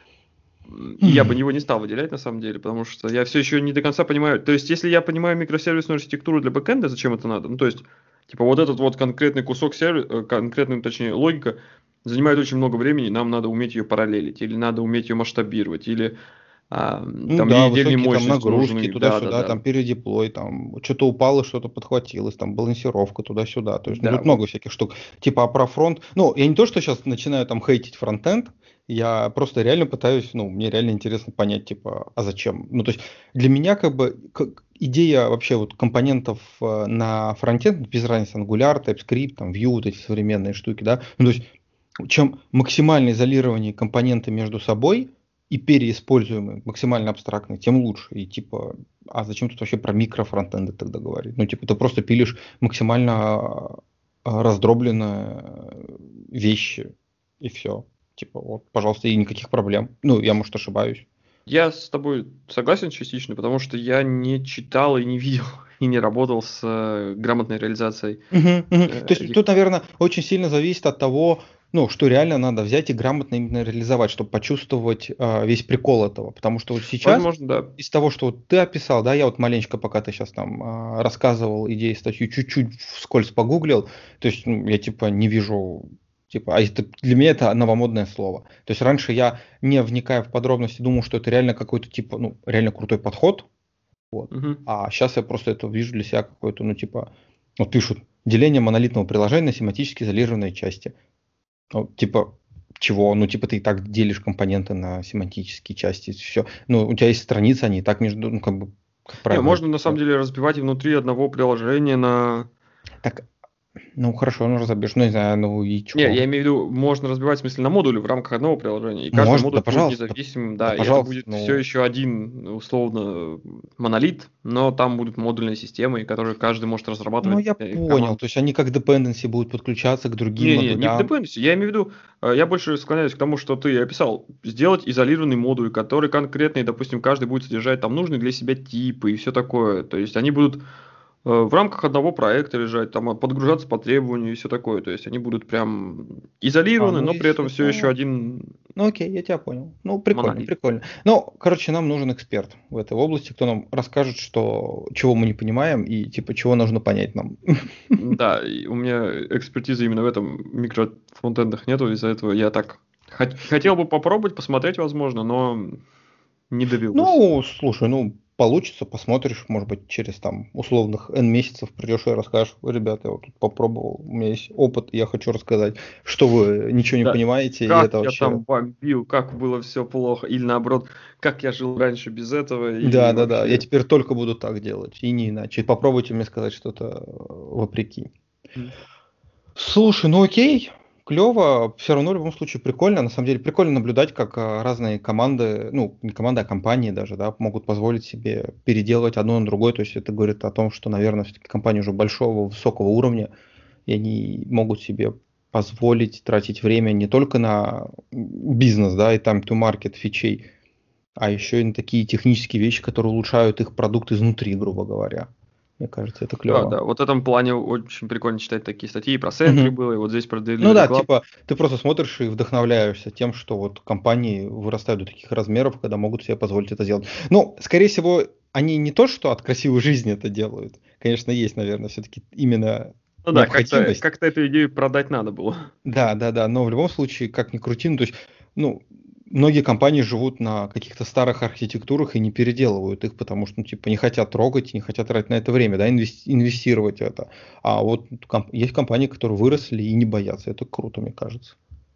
м, я бы Хм. его не стал выделять на самом деле, потому что я все еще не до конца понимаю. То есть, если я понимаю микросервисную архитектуру для бэкэнда, зачем это надо? Ну, то есть, типа, вот этот вот конкретный кусок сервиса, конкретный, точнее, логика занимает очень много времени, нам надо уметь ее параллелить, или надо уметь ее масштабировать, или а, Ну там да, ей высокие там мощности нагрузки, нужны. Да, да, туда-сюда, да. там передеплой, там что-то упало, что-то подхватилось, там балансировка туда-сюда. То есть, ну Да, тут много вот. всяких штук. Типа, а про фронт, ну, я не то, что сейчас начинаю там хейтить фронтенд, я просто реально пытаюсь, ну, мне реально интересно понять, типа, а зачем? Ну, то есть, для меня как бы как идея вообще вот компонентов э, на фронтенд, без разницы, Angular, TypeScript, там, Vue, вот эти современные штуки, да, ну, то есть, чем максимально изолирование компоненты между собой и переиспользуемые, максимально абстрактные, тем лучше. И типа, а зачем тут вообще про микрофронтенды тогда говорить? Ну, типа, ты просто пилишь максимально а, раздробленные вещи, и все. Типа, вот, пожалуйста, и никаких проблем. Ну, я, может, ошибаюсь. Я с тобой согласен частично, потому что я не читал и не видел, и не работал с э, грамотной реализацией Мгм, мгм. То э, есть этих. тут, наверное, очень сильно зависит от того, ну, что реально надо взять и грамотно именно реализовать, чтобы почувствовать а, весь прикол этого. Потому что вот сейчас Возможно, да. из того, что вот ты описал, да, я вот маленечко, пока ты сейчас там а, рассказывал идеи, статью, чуть-чуть вскользь погуглил, то есть ну, я типа не вижу, типа, а это, для меня это новомодное слово. То есть раньше я, не вникая в подробности, думал, что это реально какой-то типа, ну, реально крутой подход, вот. Мгм. А сейчас я просто это вижу для себя какой-то, ну, типа, вот пишут, деление монолитного приложения на семантически изолированные части. Ну, типа, чего? Ну, типа, ты и так делишь компоненты на семантические части, все. Ну, у тебя есть страницы, они и так между, ну, как бы, как Не, правило, можно на типа, самом деле разбивать и внутри одного приложения на... так, ну, хорошо, ну, разобьешь, ну, не знаю, ну, и Не, чего? я имею в виду, можно разбивать, в смысле, на модули в рамках одного приложения, и каждый Может, да, модуль будет пожалуйста, да, независимым, да, да, и это пожалуйста, будет все ну, еще один, условно, монолит, но там будут модульные системы, которые каждый может ну, разрабатывать я э, понял, команд. то есть они как dependency будут подключаться к другим Не-не, не в модулям. dependency. Я имею в виду, э, я больше склоняюсь к тому, что ты описал. Сделать изолированный модуль, который конкретный, допустим, каждый будет содержать там нужные для себя типы и все такое. То есть они будут э, в рамках одного проекта лежать, там а, подгружаться по требованию и все такое. То есть они будут прям А, изолированы, ну, но при этом если все еще это один Ну окей, я тебя понял. Ну, прикольно, монолит. прикольно. Ну, короче, нам нужен эксперт в этой области, кто нам расскажет, что, чего мы не понимаем и типа чего нужно понять нам. Да, и у меня экспертизы именно в этом микрофронтендах нету, из-за этого я так хот- хотел бы попробовать, посмотреть, возможно, но не довелось. Ну, слушай, ну, получится, посмотришь, может быть, через там условных N месяцев придешь и расскажешь, ребята, я вот тут попробовал, у меня есть опыт, я хочу рассказать, что вы ничего не Да, понимаете, и как это я вообще... там бомбил, как было все плохо, или наоборот, как я жил раньше без этого, и Да, да, да, я вообще. теперь только буду так делать, и не иначе. Попробуйте мне сказать что-то э, вопреки. М. Слушай, ну окей, клево, все равно в любом случае прикольно. На самом деле прикольно наблюдать, как а, разные команды, ну не команды, а компании даже, да, могут позволить себе переделывать одно на другое. То есть это говорит о том, что, наверное, все-таки компании уже большого, высокого уровня, и они могут себе позволить тратить время не только на бизнес, да, и time to market фичей, а еще и на такие технические вещи, которые улучшают их продукт изнутри, грубо говоря. Мне кажется, это Да, клево. да, вот в этом плане очень прикольно читать такие статьи, и про Sentry было, и вот здесь про Ну Delivery да, Club. типа, ты просто смотришь и вдохновляешься тем, что вот компании вырастают до таких размеров, когда могут себе позволить это сделать. Ну, скорее всего, они не то, что от красивой жизни это делают. Конечно, есть, наверное, все-таки именно Ну да, как-то, необходимость. как-то эту идею продать надо было. Да, да, да, но в любом случае, как ни крути, ну, то есть, ну, многие компании живут на каких-то старых архитектурах и не переделывают их, потому что, ну, типа, не хотят трогать, не хотят тратить на это время, да, инвес- инвестировать в это. А вот комп- есть компании, которые выросли и не боятся. Это круто, мне кажется.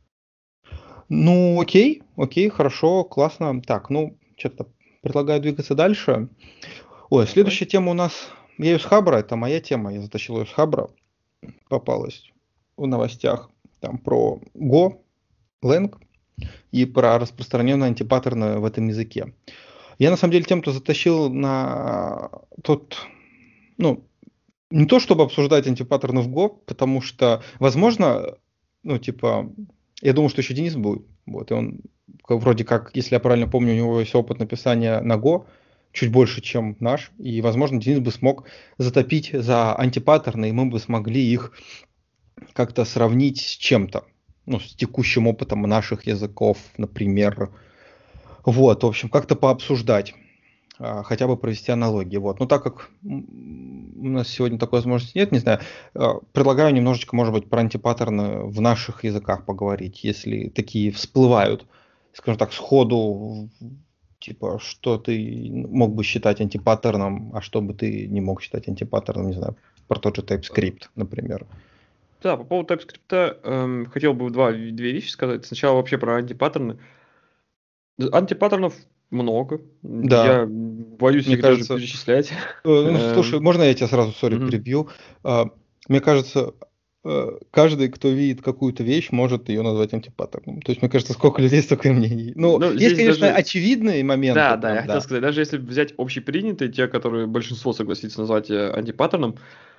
Ну, окей, окей, хорошо, классно. Так, ну, что-то предлагаю двигаться дальше. Ой, Давай. следующая тема у нас, я ее с Хабра, это моя тема, я затащил ее с Хабра, попалась в новостях, там про Go, Lang и про распространенные антипаттерны в этом языке. Я на самом деле тем, кто затащил на тот, ну, не то чтобы обсуждать антипаттерны в Go, потому что, возможно, ну, типа, я думаю, что еще Денис будет. Вот, и он как- вроде как, если я правильно помню, у него есть опыт написания на Go, чуть больше, чем наш, и, возможно, Денис бы смог затопить за антипаттерны, и мы бы смогли их как-то сравнить с чем-то, ну, с текущим опытом наших языков, например. Вот, в общем, как-то пообсуждать, а, хотя бы провести аналогии. Вот. Но так как м, у нас сегодня такой возможности нет, не знаю, а, предлагаю немножечко, может быть, про антипаттерны в наших языках поговорить, если такие всплывают, скажем так, сходу, типа, что ты мог бы считать антипаттерном, а что бы ты не мог считать антипаттерном, не знаю, про тот же TypeScript, например. Да, по поводу TypeScript эм, хотел бы два, две вещи сказать. Сначала вообще про антипаттерны. Антипаттернов много. Да, Я боюсь мне их даже кажется, перечислять. Э, ну, слушай, Эм, можно я тебя сразу, сори, мгм. перебью? А, Мне кажется, э, каждый, кто видит какую-то вещь, может ее назвать антипаттерном. То есть, мне кажется, сколько людей, столько и мнений. Ну, Ну, есть, здесь конечно, даже... очевидные моменты, Да, да, я прям, хотел да. сказать, даже если взять общепринятые, те, которые большинство согласится назвать э, антипаттерном,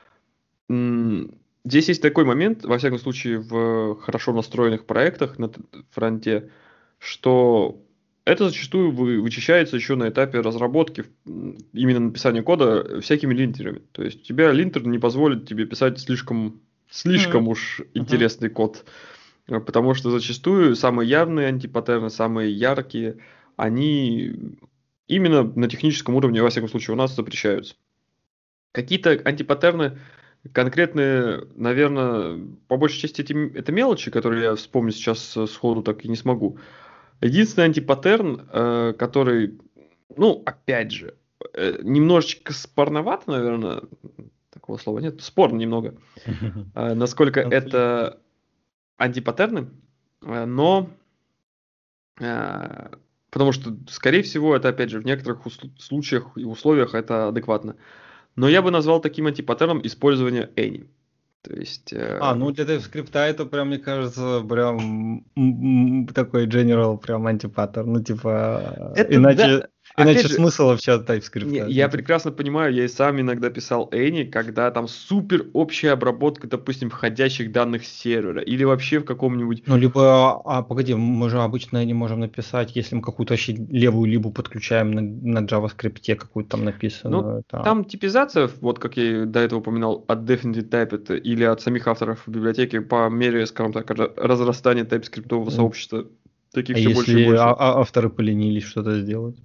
м, здесь есть такой момент, во всяком случае, в хорошо настроенных проектах на т- фронте, что это зачастую вы- вычищается еще на этапе разработки, м, именно написания кода э, всякими линтерами. То есть у тебя линтер не позволит тебе писать слишком, Мгм. слишком уж Мгм. интересный код. Э, Потому что зачастую самые явные антипаттерны, самые яркие, они именно на техническом уровне, во всяком случае, у нас запрещаются. Какие-то антипаттерны конкретные, наверное, по большей части эти м- это мелочи, которые я вспомнить сейчас э, сходу так и не смогу. Единственный антипаттерн, э, который, ну, опять же, э, немножечко спорновато, наверное, такого слова нет, спорно немного, э, насколько Конфликт. это антипаттерны, э, но э, потому что, скорее всего, это, опять же, в некоторых усл- случаях и условиях это адекватно. Но я бы назвал таким антипаттерном использование any. То есть, А, э, ну для TypeScript это прям, мне кажется, прям м, м, такой general прям антипаттер. Ну, типа, это да, иначе, опять иначе же, смысл вообще от не, TypeScript. Ну, я типа. прекрасно понимаю, я и сам иногда писал any, когда там супер общая обработка, допустим, входящих данных с сервера, или вообще в каком-нибудь... Ну, либо, а погоди, мы же обычно не можем написать, если мы какую-то вообще левую либу подключаем на, на JavaScript, какую-то там Ну, написанную. Это... там типизация, вот как я и до этого упоминал, от Definitely Typed или от самих авторов библиотеки по мере, скажем так, ра- разрастания TypeScript м, сообщества, таких А все больше и если а- больше. а- авторы поленились что-то сделать?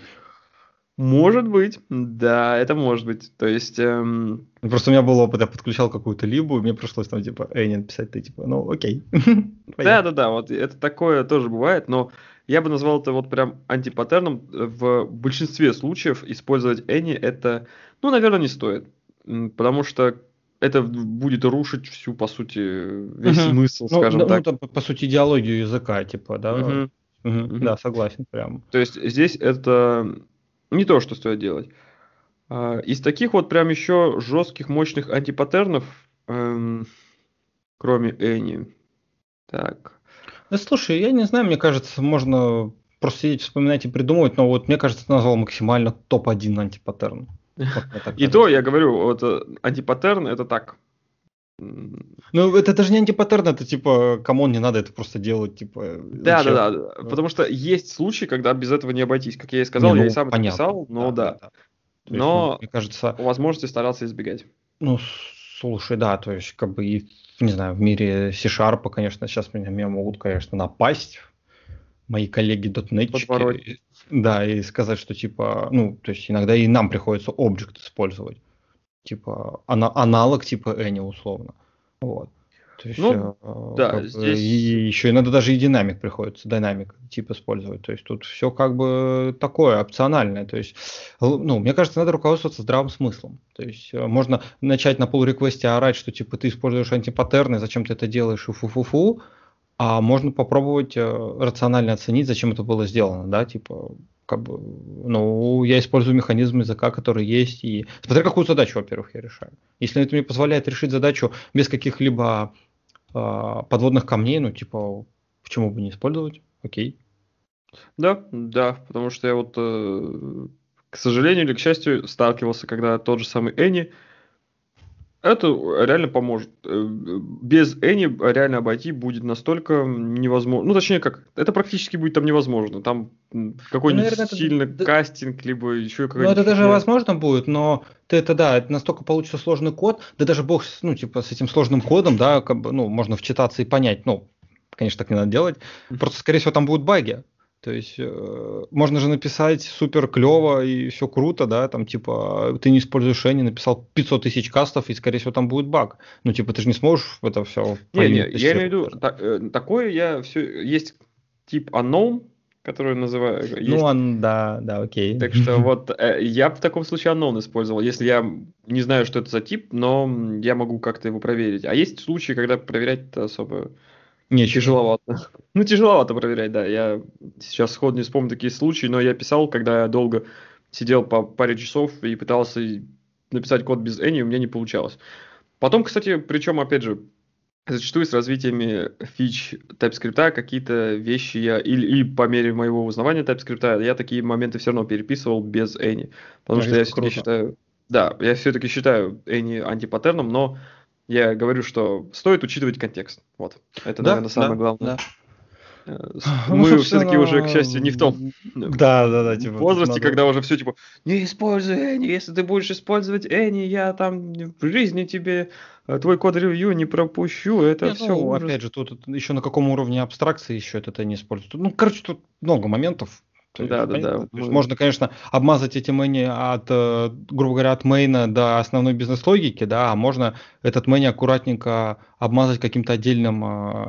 Может быть, да, это может быть. То есть, эм, Ну, просто у меня был опыт, я подключал какую-то либу, и мне пришлось там типа Эйнин писать, ты типа, ну окей, поехали. да-да-да, вот это такое тоже бывает, но я бы назвал это вот прям антипаттерном. В большинстве случаев использовать any это, ну, наверное, не стоит. М, Потому что это в- будет рушить всю, по сути, весь Мгм. смысл, Ну, скажем да, ну так. там, по по сути, идеологию языка, типа, да. Мгм, Мгм. Да, мгм. согласен, прям. То есть здесь это не то, что стоит делать. А, Из таких вот прям еще жестких, мощных антипаттернов, эм, кроме any. Так. Да слушай, я не знаю, мне кажется, можно просто сидеть, вспоминать и придумывать, но вот мне кажется, ты назвал максимально топ один антипаттерн. Вот мне так И то, кажется. я говорю, вот э, антипаттерн это так. М, Ну, это даже не антипаттерн, это типа, камон, не надо это просто делать, типа, э, Да, да, зачем? да. Э, Потому что есть случаи, когда без этого не обойтись. Как я и Не, сказал, я и ну, сам это понятно, писал, но да, да, да. да. То есть, ну, Но мне кажется, по возможности старался избегать. ну, слушай, да, то есть, как бы, и, не знаю, в мире C-Sharp, конечно, сейчас меня, меня могут, конечно, напасть мои Подбороть. коллеги-дотнетчики, да, и сказать, что, типа, ну, то есть, иногда и нам приходится объект использовать. типа ана- аналог типа any условно. Вот. То есть, Ну, э, да, как бы, здесь... и еще иногда даже и динамик приходится, динамик тип использовать. То есть тут все как бы такое опциональное. То есть, л- ну, мне кажется, надо руководствоваться здравым смыслом. То есть э, можно начать на pull-реквесте орать, что типа ты используешь антипаттерны, зачем ты это делаешь, и фу-фу-фу. А можно попробовать э, рационально оценить, зачем это было сделано, да, типа, как бы, ну, я использую механизм языка, который есть, и смотря какую задачу, во-первых, я решаю. Если это мне позволяет решить задачу без каких-либо э, подводных камней, ну, типа, почему бы не использовать? Окей. Да, да, потому что я вот, э, к сожалению или к счастью, сталкивался, когда тот же самый Any, это реально поможет. Э, Без Any реально обойти будет настолько невозможно. Ну, точнее, как, это практически будет там невозможно. Там м, Ну, какой-нибудь наверное, это, сильно д- кастинг, либо еще ну, какая-нибудь это даже фигня. возможно будет, но ты это, да, это настолько получится сложный код, да даже бог, с- ну, типа, с этим сложным кодом, да, как бы, ну, можно вчитаться и понять, ну, конечно, так не надо делать, просто, скорее всего, там будут баги, то есть, э, можно же написать супер клево и все круто, да, там, типа, ты не используешь Any, написал пятьсот тысяч кастов, и, скорее всего, там будет баг, ну, типа, ты же не сможешь это все по Не, не, юнит я имею в тестировать виду, даже. та- э, такое я все... Есть тип unknown, который называю, Ну, есть. он, да, да, окей. Так что вот э, я в таком случае unknown использовал, если я не знаю, что это за тип, но м, я могу как-то его проверить. А есть случаи, когда проверять-то особо Нечего. тяжеловато. Ну, тяжеловато проверять, да. Я сейчас сходу не вспомню такие случаи, но я писал, когда я долго сидел по паре часов и пытался написать код без any, у меня не получалось. Потом, кстати, причем, опять же, зачастую с развитиями фич TypeScript какие-то вещи я, или, или по мере моего узнавания TypeScript, я такие моменты все равно переписывал без any. Потому что Видишь, я как все-таки круто. считаю, да, я все-таки считаю any антипаттерном, но я говорю, что стоит учитывать контекст. Вот. Это, Да, наверное, самое да, главное. да. Э, с- Ну, Мы все-таки уже, к счастью, не в том собственно, э, да, да, да, типа, тут возрасте, надо... когда уже все типа, не используй Any, если ты будешь использовать Any, я там в жизни тебе э, твой код-ревью не пропущу, это Не, все ну, ужас. опять же, тут еще на каком уровне абстракции еще это не используют. Ну, короче, тут много моментов. То есть, Да-да-да, понятно, то есть мы... можно, конечно, обмазать эти мэни от, э, грубо говоря, от мейна до основной бизнес-логики, да, а можно этот мэни аккуратненько обмазать каким-то отдельным,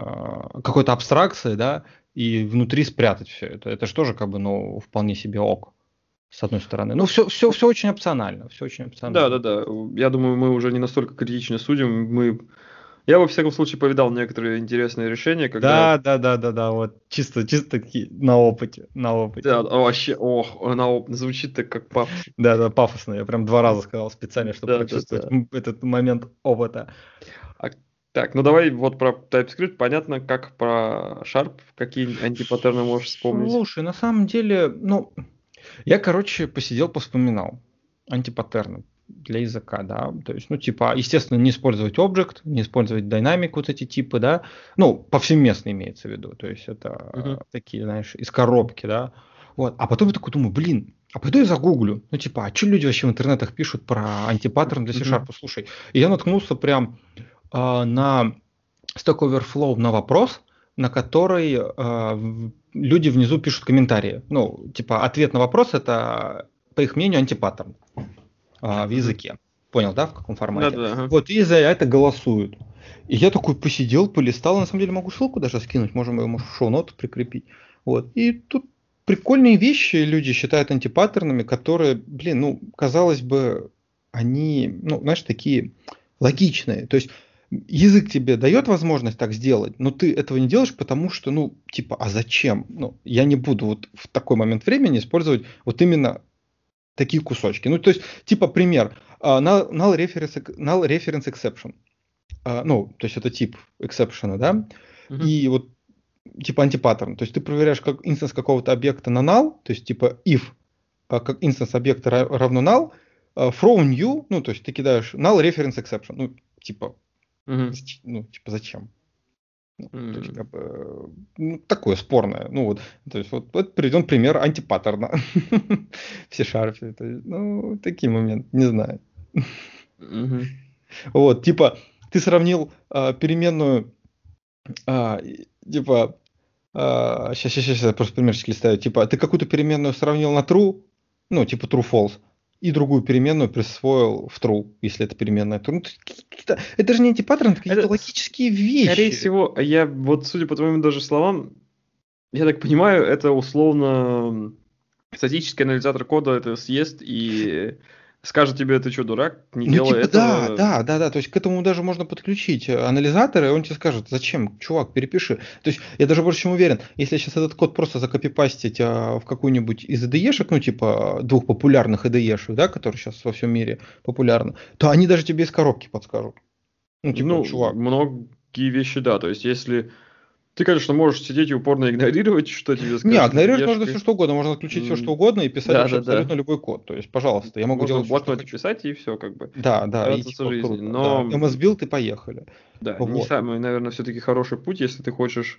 э, какой-то абстракцией, да, и внутри спрятать все это. Это же тоже как бы, ну, вполне себе ок, с одной стороны. Ну, Ну, все, все, все очень опционально, все очень опционально. да-да-да, я думаю, мы уже не настолько критично судим. Мы... Я, во всяком случае, повидал некоторые интересные решения, когда... Да, да, да, да, да, вот чисто, чисто таки на опыте, на опыте. Да, вообще, ох, она звучит так, как пафосно. Да, да, пафосно. Я прям два раза сказал специально, чтобы прочувствовать Да-да-да. м, этот момент опыта. А, так, ну давай вот про TypeScript понятно, как про Sharp, какие антипаттерны можешь вспомнить. Слушай, на самом деле, ну, я, короче, посидел, повспоминал антипаттерны для языка, да, то есть, ну, типа, естественно, не использовать Object, не использовать Dynamic, вот эти типы, да, ну, повсеместно имеется в виду, то есть это Мгм. э, такие, знаешь, из коробки, да, вот, а потом я такой думаю, блин, а пойду я загуглю, ну, типа, а что люди вообще в интернетах пишут про антипаттерн для Мгм. C-Sharp, слушай, и я наткнулся прям э, на Stack Overflow на вопрос, на который э, в- люди внизу пишут комментарии. Ну, типа, ответ на вопрос это, по их мнению, антипаттерн а, в Мгм. языке. Понял, да, в каком формате? Да-да, ага. Вот, и за это голосуют. И я такой посидел, полистал, на самом деле могу ссылку даже скинуть, можем ее, может, в шоу-ноты прикрепить. Вот, и тут прикольные вещи люди считают антипаттернами, которые, блин, ну, казалось бы, они, ну, знаешь, такие логичные. То есть язык тебе дает возможность так сделать, но ты этого не делаешь, потому что, ну, типа, а зачем? Ну, я не буду вот в такой момент времени использовать вот именно такие кусочки. Ну, то есть, типа, пример. а, Null, null reference, null reference exception. А, Ну, то есть, это тип exception, да? Мгм. И вот, типа, антипаттерн. То есть, ты проверяешь как инстанс какого-то объекта на null, то есть, типа, if а, как инстанс объекта ра- равно null, а, throw new, ну, то есть, ты кидаешь null reference exception. Ну, типа, Мгм. зач- ну, типа, зачем? Ну, то есть, М. как бы, ну, такое спорное. Ну, вот, то есть, вот, вот приведен пример антипаттерна в C-Sharp. То есть, ну, такие моменты, не знаю. Мгм. Вот, типа, ты сравнил а, переменную, а, и- типа, сейчас, сейчас, сейчас, я просто примерчики листаю. Типа, ты какую-то переменную сравнил на true, ну, типа true false, и другую переменную присвоил в true, если это переменная true. Ну, то есть какие-то- это же не антипаттерн, это какие-то Это, логические скорее вещи. всего, я вот, судя по твоим даже словам, я так понимаю, это условно статический анализатор кода это съест и скажет тебе, ты что, дурак, не Ну, делай типа, да, этого. да, да, да. То есть к этому даже можно подключить э, анализатор, и он тебе скажет, зачем, чувак, перепиши. То есть я даже больше чем уверен, если сейчас этот код просто закопипастить а, в какую-нибудь из ай ди и-шек, ну, типа двух популярных ай ди и-шек, да, которые сейчас во всем мире популярны, то они даже тебе из коробки подскажут. Ну, типа, Ну, чувак. многие вещи, да. То есть, если ты, конечно, можешь сидеть и упорно игнорировать, что тебе Не, скажет игнорировать можно все ай ди и-шка. что угодно, можно отключить все что М, угодно и писать вообще абсолютно Да-да-да. любой код. То есть, пожалуйста, я могу Можно в делать все, что блокноте хочу. писать, и все, как бы. Да, да, и Оставаться в типа жизни. круто. Да, Но, эм эс билд и поехали. да, не Вот. самый, наверное, все-таки хороший путь, если ты хочешь.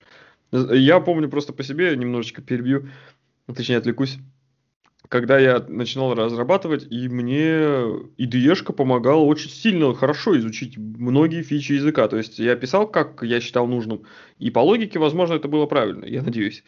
Я помню просто по себе, немножечко перебью, точнее, отвлекусь. Когда я начинал разрабатывать, и мне ай ди и-шка помогала очень сильно, хорошо изучить многие фичи языка. То есть я писал, как я считал нужным, и по логике, возможно, это было правильно, я надеюсь.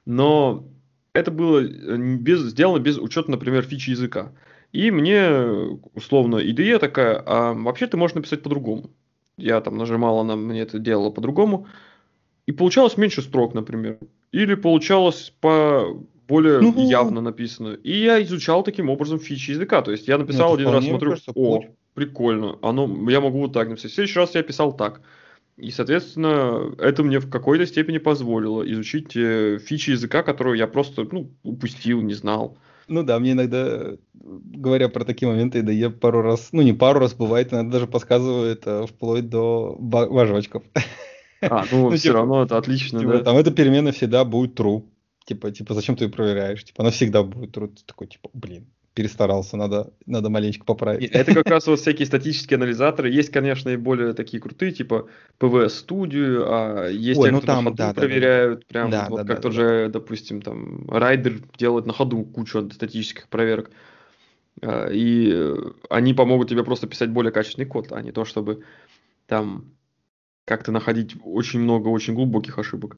Но это было э, н- без, сделано без учета, например, фичи языка. И мне, э, условно, ай ди и такая, а вообще ты можешь написать по-другому. Я там нажимал, она мне это делала по-другому. И получалось меньше строк, например. Или получалось по более Ну, явно написано. И я изучал таким образом фичи языка. То есть я ну, написал это один раз, вполне, мне смотрю, кажется, путь. о, прикольно, оно, я могу вот так написать. В следующий раз я писал так. И, соответственно, это мне в какой-то степени позволило изучить э, фичи языка, которую я просто, ну, упустил, не знал. Ну да, мне иногда, говоря про такие моменты, да я пару раз, ну не пару раз бывает, иногда даже подсказывает э, вплоть до ба- важочков. А, ну, Ну все типа, равно это отлично, типа да? там эта переменная всегда будет true. Типа, типа, зачем ты ее проверяешь? Типа, она всегда будет true. Ты такой, типа, блин, перестарался, надо, надо маленечко Не, поправить. это как раз вот всякие статические анализаторы. Есть, конечно, и более такие крутые, типа пи ви эс Studio, а есть Ой, те, ну кто на там, ходу да, да, да, да. проверяют, прям Да, вот да, как да, да, тот да. же, допустим, там Райдер делает на ходу кучу статических проверок. А, И э, они помогут тебе просто писать более качественный код, а не то, чтобы там как-то находить очень много очень глубоких ошибок.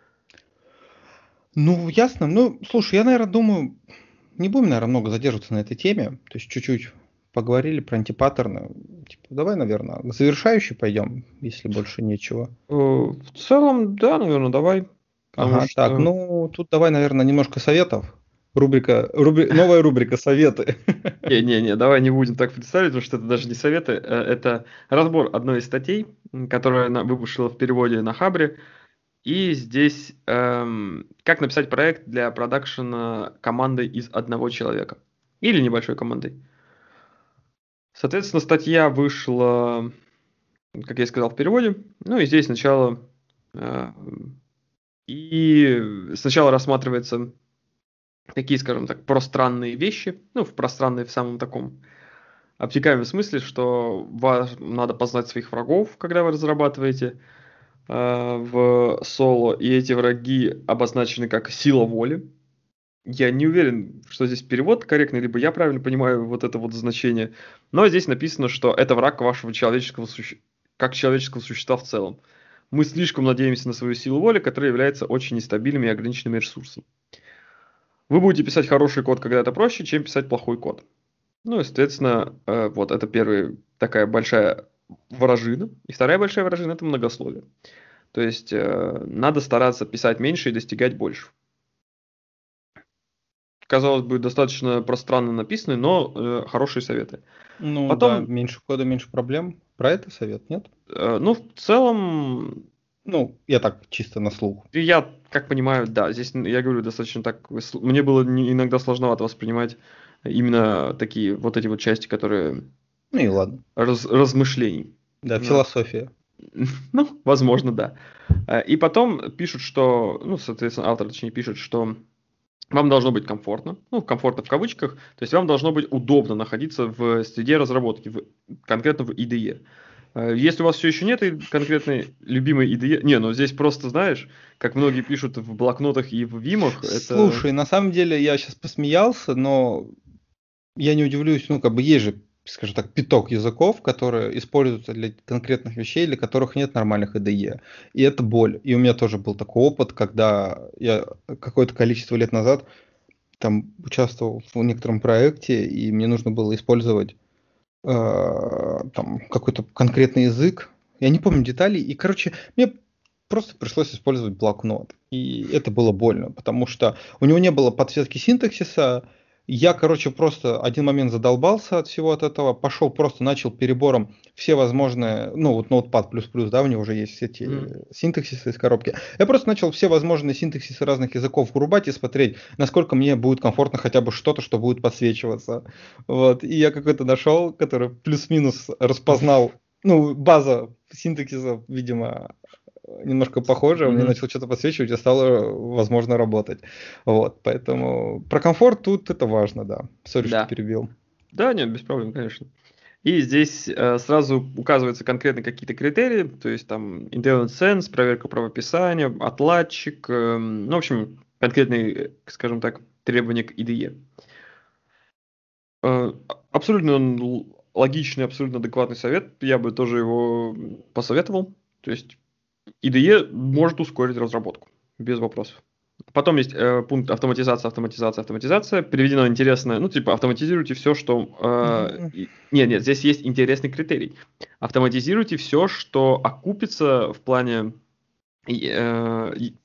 Ну, ясно. Ну, слушай, я, наверное, думаю, не будем, наверное, много задерживаться на этой теме. То есть чуть-чуть поговорили про антипаттерны. Типа, давай, наверное, к завершающей пойдем, если больше нечего. Э, В целом, да, наверное, давай. Потому Ага, так, что ну, тут давай, наверное, немножко советов. Рубрика, рубри- новая рубрика «Советы». Не-не-не, давай не будем так представить, потому что это даже не советы, э, это разбор одной из статей, м, которая на- вышла в переводе на Хабре. И здесь эм, как написать проект для продакшена командой из одного человека или небольшой командой. Соответственно, статья вышла, как я и сказал, в переводе. Ну и здесь сначала э, и сначала рассматривается такие, скажем так, пространные вещи, ну, в пространные в самом таком обтекаемом смысле, что вам надо познать своих врагов, когда вы разрабатываете э, в соло, и эти враги обозначены как сила воли. Я не уверен, что здесь перевод корректный, либо я правильно понимаю вот это вот значение, но здесь написано, что это враг вашего человеческого суще... как человеческого существа в целом. Мы слишком надеемся на свою силу воли, которая является очень нестабильным и ограниченным ресурсом. Вы будете писать хороший код, когда это проще, чем писать плохой код. Ну и, соответственно, э, вот это первая такая большая вражина. И вторая большая вражина – это многословие. То есть э, надо стараться писать меньше и достигать больше. Казалось бы, достаточно пространно написаны, но э, хорошие советы. Ну да, Потом, меньше кода, меньше проблем. Про это совет, нет? э, ну, в целом, Ну, я так, чисто на слух. я, как понимаю, да, здесь я говорю достаточно так, сл- мне было не- иногда сложновато воспринимать именно такие вот эти вот части, которые Ну и ладно. раз- размышлений. Да, Да. философия. Ну, возможно, да. Э, И потом пишут, что, ну, соответственно, автор, точнее, пишет, что вам должно быть комфортно, ну, комфортно в кавычках, то есть вам должно быть удобно находиться в среде разработки, в, конкретно в ай ди и. Э, Если у вас все еще нет и- конкретной любимой ай ди и, не, ну здесь просто, знаешь, как многие пишут в блокнотах и в вимах, это... Слушай, на самом деле я сейчас посмеялся, но я не удивлюсь, ну, как бы есть же, скажем так, пяток языков, которые используются для конкретных вещей, для которых нет нормальных ай ди и. И это боль. И у меня тоже был такой опыт, когда я какое-то количество лет назад там участвовал в некотором проекте, и мне нужно было использовать э, там какой-то конкретный язык. Я не помню деталей. И, короче, мне просто пришлось использовать блокнот. И это было больно, потому что у него не было подсветки синтаксиса. Я, короче, просто один момент задолбался от всего от этого, пошел просто, начал перебором все возможные, ну вот Notepad++, да, у него уже есть все эти Мгм. синтаксисы из коробки. Я просто начал все возможные синтаксисы разных языков врубать и смотреть, насколько мне будет комфортно хотя бы что-то, что будет подсвечиваться. Вот. И я какой-то нашел, который плюс-минус распознал, ну, база синтаксиса, видимо, немножко похоже, мне Мгм. начал что-то подсвечивать, и стало возможно работать. Вот, поэтому про комфорт тут это важно, да. Сори, что Да. перебил. Да, нет, без проблем, конечно. И здесь э, сразу указываются конкретно какие-то критерии, то есть там intelligent sense, проверка правописания, отладчик, эм, ну, в общем, конкретные, э, скажем так, требования к I D E. Э, абсолютно он л- логичный, абсолютно адекватный совет, я бы тоже его м, посоветовал. То есть I D E может ускорить разработку, без вопросов. Потом есть э, пункт автоматизация, автоматизация, автоматизация. Переведено интересное, ну, типа, автоматизируйте все, что... э, Мгм. и- Нет, нет, здесь есть интересный критерий. Автоматизируйте все, что окупится в плане, и, э, и,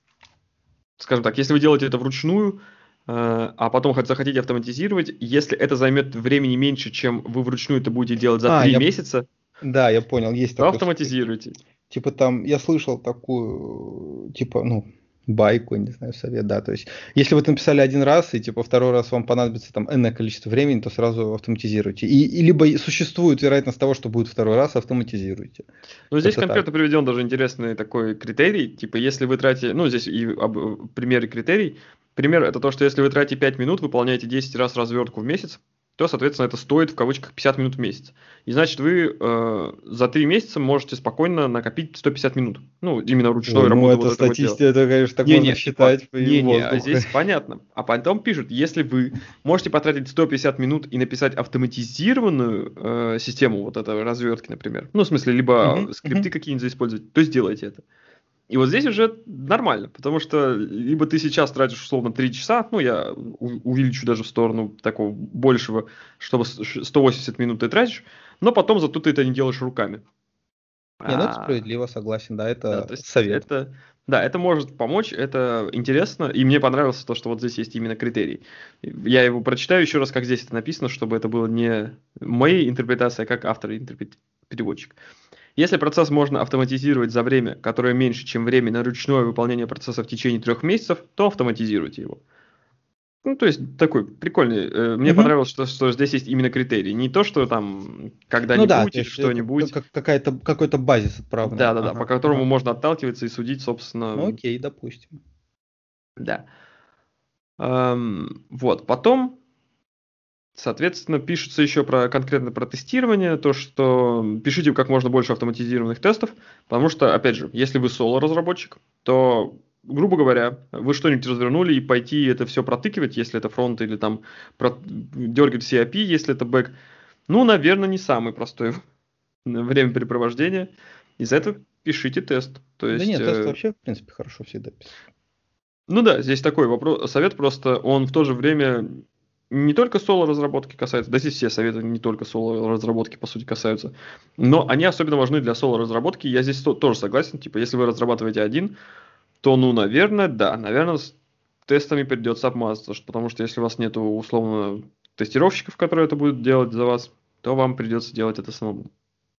скажем так, если вы делаете это вручную, э, а потом хоть захотите автоматизировать, если это займет времени меньше, чем вы вручную это будете делать за А, три я, месяца, да, я понял, есть то такой совет. автоматизируйте. Типа там, я слышал такую, типа, ну, байку, не знаю, совет, да, то есть, если вы это написали один раз, и, типа, второй раз вам понадобится там энное количество времени, то сразу автоматизируйте. И, и либо и существует вероятность того, что будет второй раз, автоматизируйте. Ну, здесь Как-то так. конкретно приведен даже интересный такой критерий, типа, если вы тратите, ну, здесь и об, примеры критерий. Пример это то, что если вы тратите пять минут, выполняете десять раз развертку в месяц, то, соответственно, это стоит в кавычках пятьдесят минут в месяц. И значит, вы э, за три месяца можете спокойно накопить сто пятьдесят минут. Ну, именно ручной Ой, ну работы вот это этого дела. статистика, это, конечно, так можно Не-не, типа, считать и в не-не, а воздух. здесь понятно. А потом пишут, если вы можете потратить сто пятьдесят минут и написать автоматизированную э, систему вот этой развертки, например, ну, в смысле, либо Мгм, скрипты мгм. какие-нибудь использовать, то сделайте это. И вот здесь уже нормально, потому что либо ты сейчас тратишь условно три часа, ну, я у- увеличу даже в сторону такого большего, чтобы с- ш- сто восемьдесят минут ты тратишь, но потом зато ты это не делаешь руками. Не, ну это А, справедливо, согласен, да, да, то это есть совет. это, да, это может помочь, это интересно, и мне понравилось то, что вот здесь есть именно критерий. Я его прочитаю еще раз, как здесь это написано, чтобы это было не моей интерпретацией, а как автор и интерпрет- переводчик. Если процесс можно автоматизировать за время, которое меньше, чем время на ручное выполнение процесса в течение трех месяцев, то автоматизируйте его. Ну, то есть такой прикольный. э, Мне Мгм. понравилось, что, что здесь есть именно критерий. Не то, что там Ну да, когда-нибудь то или есть э, как- что-нибудь. как- какая-то, какой-то базис отправной. Да-да-да, по Ага, которому ага. можно отталкиваться и судить, Ну собственно, окей, допустим. да. Ам, вот, потом, соответственно, пишется еще про конкретно про тестирование, то, что пишите как можно больше автоматизированных тестов, потому что, опять же, если вы соло-разработчик, то, грубо говоря, вы что-нибудь развернули и пойти это все протыкивать, если это фронт, или там про- дергать все эй пи ай, если это бэк, ну, наверное, не самый простой времяпрепровождение. Из-за этого пишите тест. То Да есть, нет, тест э, вообще, в принципе, хорошо всегда писать. ну да, здесь такой вопрос, совет просто, он в то же время не только соло-разработки касается, да здесь все советы не только соло-разработки, по сути, касаются, но они особенно важны для соло-разработки. Я здесь то- тоже согласен, типа, если вы разрабатываете один, то, ну, наверное, да, наверное, с тестами придется обмазаться, ш- потому что если у вас нету, условно, тестировщиков, которые это будут делать за вас, то вам придется делать это самому.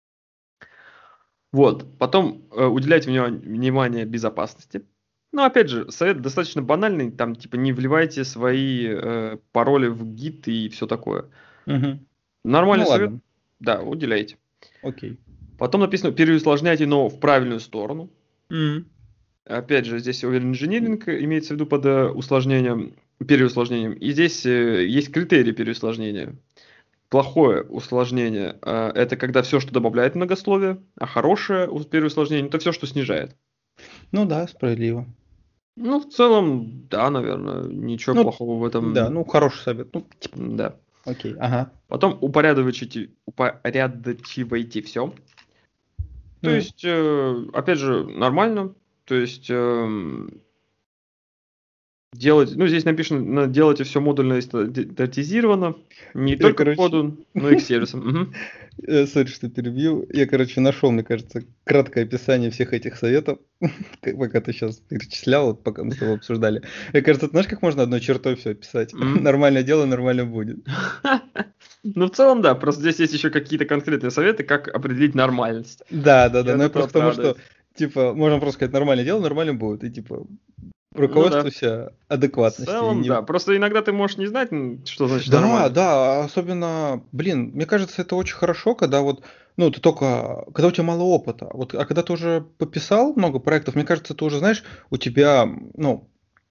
Вот, потом э, уделяйте вня- внимание безопасности. Ну, опять же, совет достаточно банальный, там, типа, не вливайте свои э, пароли в гит и все такое. Мгм. Нормальный Ну совет, ладно, да, уделяйте. окей. Потом написано, переусложняйте, но в правильную сторону. М. Опять же, здесь инжиниринг имеется в виду под э, усложнением, переусложнением. И здесь э, есть критерии переусложнения. Плохое усложнение э, это когда все, что добавляет многословие, а хорошее ус- переусложнение это все, что снижает. Ну да, справедливо. Ну, в целом, да, наверное, ничего Ну, плохого в да, этом, ну хороший совет. Ну, типа, да. окей, ага. Потом упорядочивайте, упорядочивайте все. То М. есть, э, опять же, нормально. То есть, эм, Делать, ну, здесь написано, делайте все модульно и стандартизировано, не Я, только короче, коду, но и к сервисам. Мгм. э, сори, что перебью. Я, короче, нашел, мне кажется, краткое описание всех этих советов, как- пока ты сейчас перечислял, вот пока мы с тобой обсуждали. Мне кажется, ты знаешь, как можно одной чертой все описать? М. Нормальное дело, нормально будет. Ну, в целом, да, просто здесь есть еще какие-то конкретные советы, как определить нормальность. Да, да, И да. вот Но я это просто вот к тому, правда. что, типа, можно просто сказать, нормальное дело, нормально будет. И, типа, Ну да. руководствуйся В адекватностью. И целом, не... да. Просто иногда ты можешь не знать, м, что значит Да, нормально. да, особенно, блин, мне кажется, это очень хорошо, когда вот, ну, ты только, когда у тебя мало опыта. Вот, а когда ты уже пописал много проектов, мне кажется, ты уже знаешь, у тебя, ну,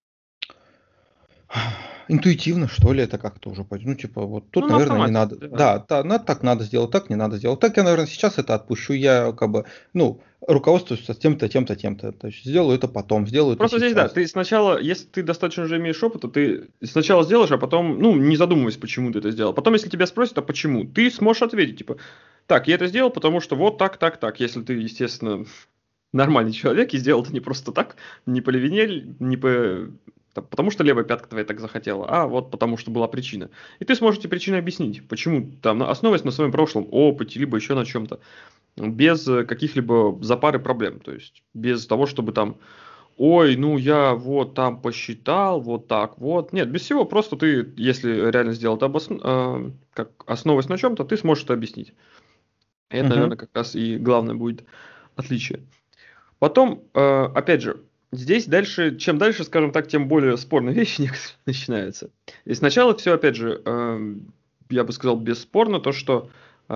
интуитивно, что ли, это как-то уже пойдет. Ну, типа, вот Ну, тут, на наверное, не автомате, надо. да. Да, та- на- так надо сделать, так не надо сделать. Так я, наверное, сейчас это отпущу. Я как бы, ну, руководствуюсь тем-то, тем-то, тем-то. То есть сделаю это потом, сделаю это Просто здесь, да, сейчас. ты сначала, если ты достаточно уже имеешь опыт, то ты сначала сделаешь, а потом, ну, не задумываясь, почему ты это сделал. Потом, если тебя спросят, а почему, ты сможешь ответить, типа, так, я это сделал, потому что вот так, так, так. Если ты, естественно, нормальный человек и сделал это не просто так, не по левине, не по... там, потому что левая пятка твоя так захотела, а вот потому что была причина. И ты сможете причину объяснить, почему, там, на- основываясь на своем прошлом опыте, либо еще на чем-то, без э, каких-либо запар и проблем. То есть без того, чтобы там, ой, ну я вот там посчитал, вот так вот. Нет, без всего, просто ты, если реально сделал это обос- э, как основываясь на чем-то, ты сможешь это объяснить. И это, Мгм. наверное, как раз и главное будет отличие. Потом, э, опять же, здесь дальше, чем дальше, скажем так, тем более спорные вещи некоторые начинаются. И сначала все, опять же, эм, я бы сказал, бесспорно, то, что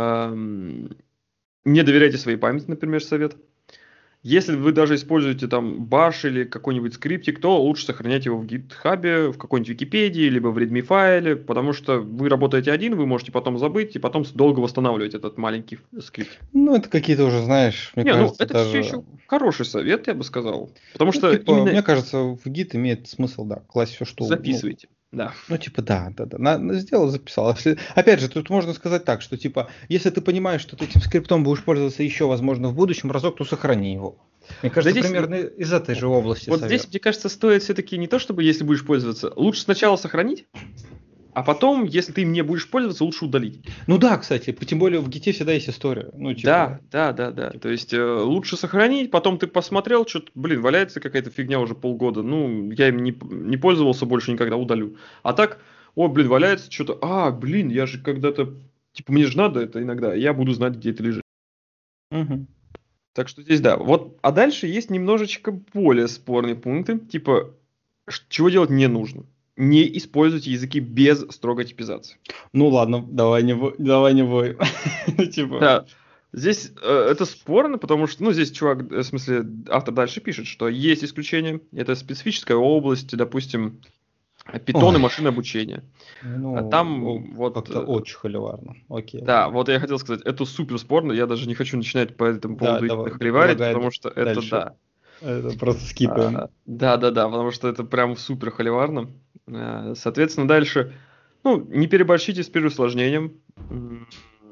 эм, не доверяйте своей памяти, например, совет. Если вы даже используете там баш или какой-нибудь скриптик, то лучше сохранять его в гитхабе, в какой-нибудь Википедии, либо в Readme файле, потому что вы работаете один, вы можете потом забыть и потом с- долго восстанавливать этот маленький скрипт. Ну, это какие-то уже, знаешь, мне Не, ну кажется, это все даже... еще хороший совет, я бы сказал. Потому Ну, что типа, именно мне кажется, в гид имеет смысл, да, класть все, что, ну, записывайте. Да. ну, типа, да, да, да. На- на- сделал, записал. Если- Опять же, тут можно сказать так, что, типа, если ты понимаешь, что ты этим скриптом будешь пользоваться еще, возможно, в будущем разок, то сохрани его. Мне Да кажется, здесь, м, примерно из этой же области вот здесь, совет. мне кажется, стоит все-таки не то, чтобы если будешь пользоваться, лучше сначала сохранить, а потом, если ты им не будешь пользоваться, лучше удалить. Ну да, кстати, тем более в гите всегда есть история. Ну, Да, типа, да, да, да. типа, То есть э, лучше сохранить, потом ты посмотрел, что-то, блин, валяется какая-то фигня уже полгода. Ну, я им не, п- не пользовался больше никогда, удалю. А так, о, блин, валяется что-то. А, блин, я же когда-то, типа, мне же надо это иногда, я буду знать, где это лежит. мгм. Так что здесь да. Вот, а дальше есть немножечко более спорные пункты, типа, ш- чего делать не нужно. Не используйте языки без строгой типизации. Ну ладно, давай не, бо- давай не бой. Типа, Да, здесь э, это спорно, потому что, ну, здесь чувак, э, в смысле, автор дальше пишет, что есть исключения. Это специфическая область, допустим, питон и ой, машинное обучение. А ну, о, там вот, как-то э, очень холиварно. Окей, да, ладно. вот я хотел сказать, это супер спорно, я даже не хочу начинать по этому Да, поводу давай, именно холиварить, предлагай д- потому что это дальше. да. Это просто скипаем. А, да, да, да, потому что это прям супер холиварно. А, Соответственно, дальше, ну, не переборщите с переусложнением. М,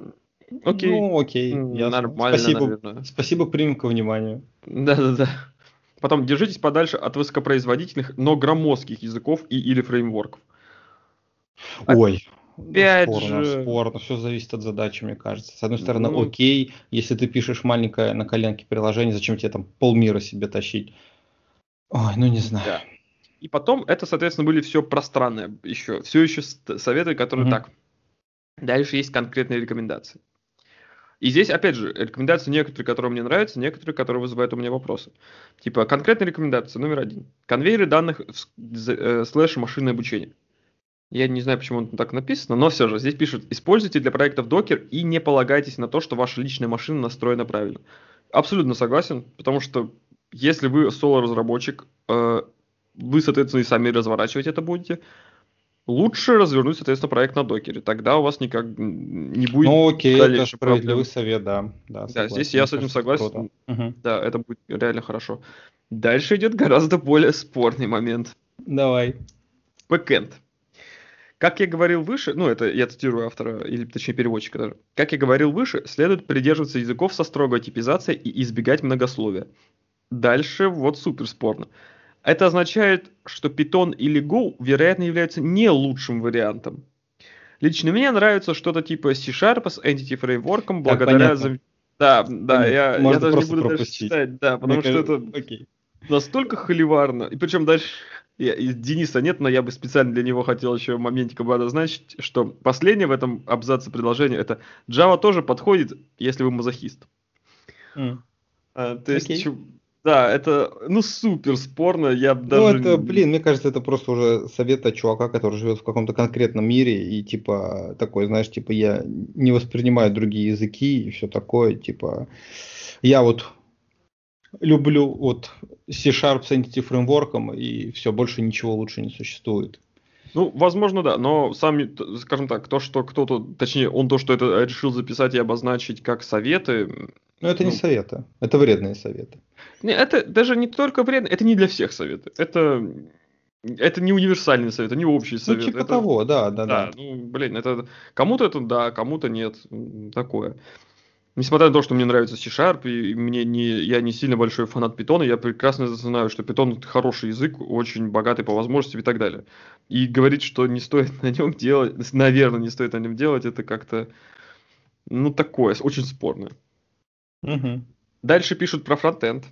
Окей, Ну, окей, м, ясно. нормально, Спасибо, наверное. спасибо, примем ко вниманию. Да-да-да. Потом держитесь подальше от высокопроизводительных, но громоздких языков и или фреймворков. Ой, ну, Опять спорно, же, спорно. Все зависит от задачи, мне кажется. С одной стороны, ну окей, если ты пишешь маленькое на коленке приложение, зачем тебе там полмира себе тащить? Ой, ну не знаю. да. И потом это, соответственно, были все пространные еще, все еще ст- советы, которые Мгм. так. Дальше есть конкретные рекомендации. И здесь, опять же, рекомендации некоторые, которые мне нравятся, некоторые, которые вызывают у меня вопросы. Типа, конкретная рекомендация номер один. Конвейеры данных в с- з- э, слэш машинное обучение. Я не знаю, почему он так написано, но все же здесь пишут: используйте для проектов Docker и не полагайтесь на то, что ваша личная машина настроена правильно. Абсолютно согласен, потому что если вы соло-разработчик, э, вы, соответственно, и сами разворачивать это будете, лучше развернуть, соответственно, проект на докере. Тогда у вас никак м, не будет Ну окей, это дальше справедливый проблем. совет, да. Да, Да, здесь согласен. я Мне с этим кажется, это круто. согласен. Мгм. Да, это будет реально хорошо. Дальше идет гораздо более спорный момент. Давай. Бэкэнд. Как я говорил выше, ну это я цитирую автора, или точнее переводчика даже. Как я говорил выше, следует придерживаться языков со строгой типизацией и избегать многословия. Дальше вот супер спорно. Это означает, что Python или Go, вероятно, являются не лучшим вариантом. Лично мне нравится что-то типа C-Sharp с Entity Framework, Так, благодаря... понятно. зам- Да, да, Понятно. я, я Можно даже не просто буду дальше пропустить. читать, да, Мне потому что кажется, это окей. настолько холиварно. И причем дальше... я- и Дениса нет, но я бы специально для него хотел еще моментик обозначить, что последнее в этом абзаце предложения это Java тоже подходит, если вы мазохист. М, А, то есть, Окей. чу- да, это, ну, супер спорно, я б Ну, даже... это, блин, мне кажется, это просто уже совет от чувака, который живет в каком-то конкретном мире и, типа, такой, знаешь, типа, я не воспринимаю другие языки и все такое, типа, я вот люблю вот C-Sharp с Entity Framework и все, больше ничего лучше не существует. Ну, возможно, да, но сам, т- скажем так, то, что кто-то, точнее, он то, что это решил записать и обозначить как советы, м, Но это не ну, советы, это вредные советы. не, это даже не только вредно, это не для всех советы. Это, это не универсальный совет, это не общий Ну, совет. типа Это, того, да, да, да. да, ну, блин, это кому-то это да, кому-то нет. м, Такое. Несмотря на то, что мне нравится C-Sharp, и мне не, я не сильно большой фанат Python, я прекрасно знаю, что Python это хороший язык, очень богатый по возможностям и так далее. И говорить, что не стоит на нем делать, наверное, не стоит на нем делать, это как-то, ну, такое, очень спорно. Мгм. Дальше пишут про фронтенд.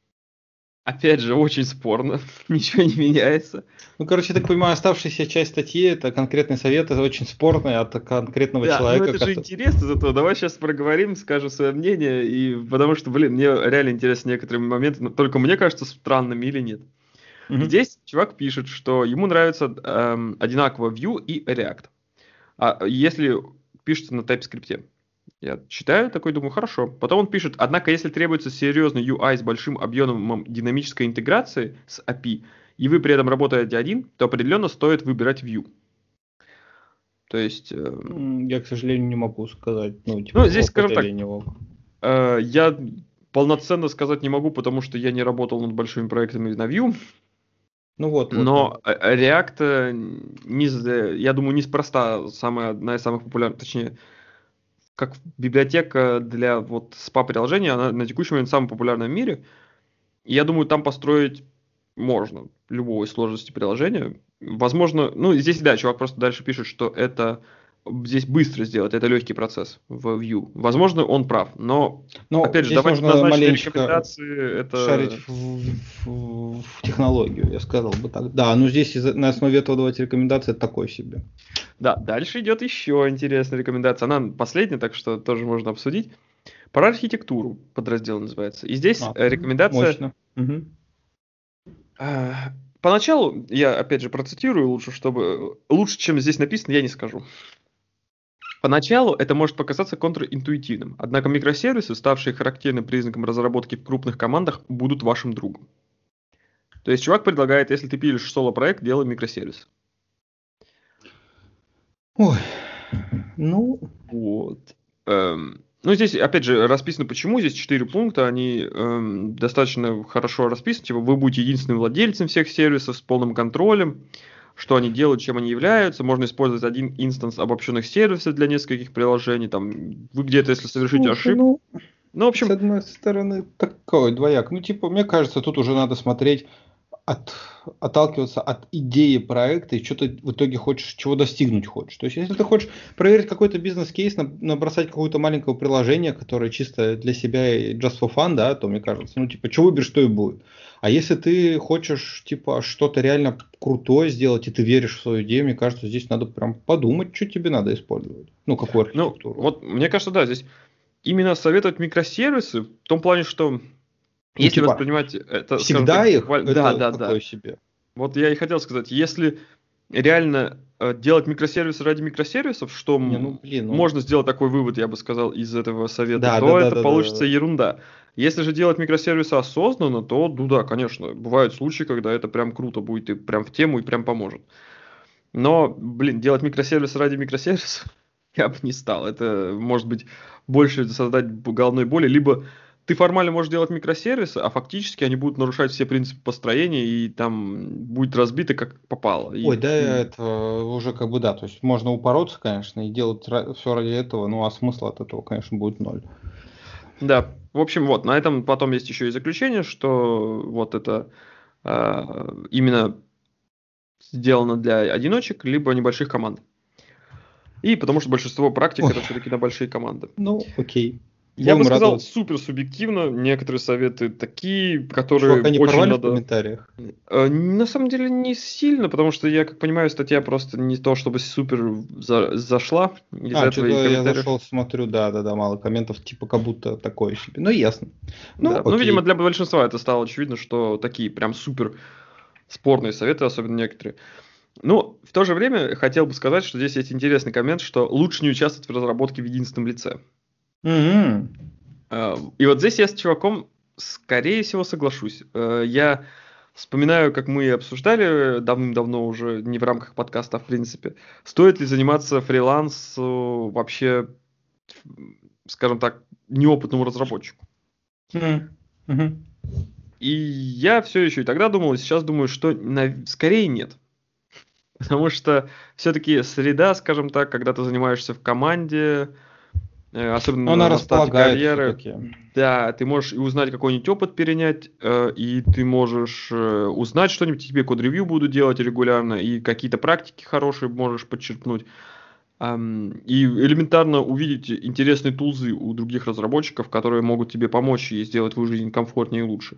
Опять же, очень спорно, ничего не меняется. Ну, короче, я так понимаю, оставшаяся часть статьи это конкретный совет, это очень спорный от конкретного Да, ну человека, это же который... интересно, зато давай сейчас проговорим, скажем свое мнение, и потому что, блин, мне реально интересны некоторые моменты, но только мне кажется странными или нет. Мгм. Здесь чувак пишет, что ему нравится эм, одинаково Vue и React. А если пишется на TypeScript. Я читаю, такой думаю, хорошо. Потом он пишет, однако, если требуется серьезный ю ай с большим объемом динамической интеграции с эй пи ай, и вы при этом работаете один, то определенно стоит выбирать Vue. То есть, э, М, Я, к сожалению, не могу сказать, ну, типа, ну, здесь, ок скажем это так, или не ок. э, я полноценно сказать не могу, потому что я не работал над большими проектами на Vue, Ну, вот, вот, но вот. э, React, э, не, з- я думаю, неспроста самая, одна из самых популярных, точнее, как библиотека для вот спа-приложения, она на текущий момент самая популярная в мире. И я думаю, там построить можно любой сложности приложения. Возможно, ну здесь да, чувак просто дальше пишет, что это здесь быстро сделать, это легкий процесс в Vue. Возможно, он прав, но Но опять же, здесь давать нужно однозначные маленечко рекомендации, шарить это в, в- в технологию, я сказал бы так. Да, но здесь из- на основе этого давать рекомендации это такой себе. да. Дальше идет еще интересная рекомендация. Она последняя, так что тоже можно обсудить. Про архитектуру подраздел называется. И здесь А, э, м, рекомендация. мощно. Мгм. А, Поначалу, я опять же процитирую лучше, чтобы лучше, чем здесь написано, я не скажу. Поначалу это может показаться контринтуитивным, однако микросервисы, ставшие характерным признаком разработки в крупных командах, будут вашим другом. То есть чувак предлагает, если ты пилишь соло-проект, делай микросервис. Ой, ну, Вот. Эм, ну, здесь, опять же, расписано почему. Здесь четыре пункта, они эм, достаточно хорошо расписаны. Типа, вы будете единственным владельцем всех сервисов с полным контролем, что они делают, чем они являются. Можно использовать один инстанс обобщенных сервисов для нескольких приложений. Там, вы где-то, если совершите слушай, ошибку. ну, Ну, в с общем, одной стороны, такой двояк. Ну, типа, мне кажется, тут уже надо смотреть, от, отталкиваться от идеи проекта и что ты в итоге хочешь, чего достигнуть хочешь. То есть, если ты хочешь проверить какой-то бизнес-кейс, на- набросать какое-то маленькое приложение, которое чисто для себя и just for fun, да, то мне кажется, ну, типа, что выберешь, то и будет. А если ты хочешь, типа, что-то реально крутое сделать, и ты веришь в свою идею, мне кажется, здесь надо прям подумать, что тебе надо использовать. Ну, какую ну, архитектуру. вот, мне кажется, да, здесь именно советовать микросервисы в том плане, что Ну, если типа, воспринимать это, скажем всегда так, их, буквально... Да, это да, такое да. себе. Вот я и хотел сказать, если реально э, делать микросервисы ради микросервисов, что Не, ну, м, блин, ну, можно сделать такой вывод, я бы сказал, из этого совета, да, да, то да, это да, да, получится да. ерунда. Если же делать микросервисы осознанно, то, ну да, конечно, бывают случаи, когда это прям круто будет и прям в тему и прям поможет. Но, блин, делать микросервис ради микросервисов я бы не стал. Это может быть больше создать б- головной боли. Либо ты формально можешь делать микросервисы, а фактически они будут нарушать все принципы построения, и там будет разбито как попало. Ой, И, да, м, это уже как бы да, то есть можно упороться, конечно, и делать все ради этого, ну а смысл от этого, конечно, будет ноль. да, в общем, вот, на этом потом есть еще и заключение, что вот это именно сделано для одиночек, либо небольших команд. И потому что большинство практик это все-таки на большие команды. Ну, окей. Я бы сказал, супер субъективно, некоторые советы такие, которые Чувак, они очень порвали надо... в комментариях? На самом деле не сильно, потому что я, как понимаю, статья просто не то, чтобы супер за... зашла. А, что-то я зашел, смотрю, да-да-да, мало комментов, типа как будто такое себе. Ну, ясно. Ну, да. ну, видимо, для большинства это стало очевидно, что такие прям супер спорные советы, особенно некоторые. Ну, в то же время хотел бы сказать, что здесь есть интересный коммент, что лучше не участвовать в разработке в единственном лице. Mm-hmm. И вот здесь я с чуваком, скорее всего, соглашусь. Я вспоминаю, как мы обсуждали давным-давно уже, не в рамках подкаста, а в принципе, стоит ли заниматься фрилансом вообще, скажем так, неопытному разработчику. Mm-hmm. И я все еще и тогда думал, и сейчас думаю, что на... скорее нет. Потому что все-таки среда, скажем так, когда ты занимаешься в команде, особенно Она на старте карьеры, все-таки. да, ты можешь и узнать какой-нибудь опыт перенять, и ты можешь узнать что-нибудь, тебе код-ревью будут делать регулярно, и какие-то практики хорошие можешь подчеркнуть, и элементарно увидеть интересные тулзы у других разработчиков, которые могут тебе помочь и сделать твою жизнь комфортнее и лучше.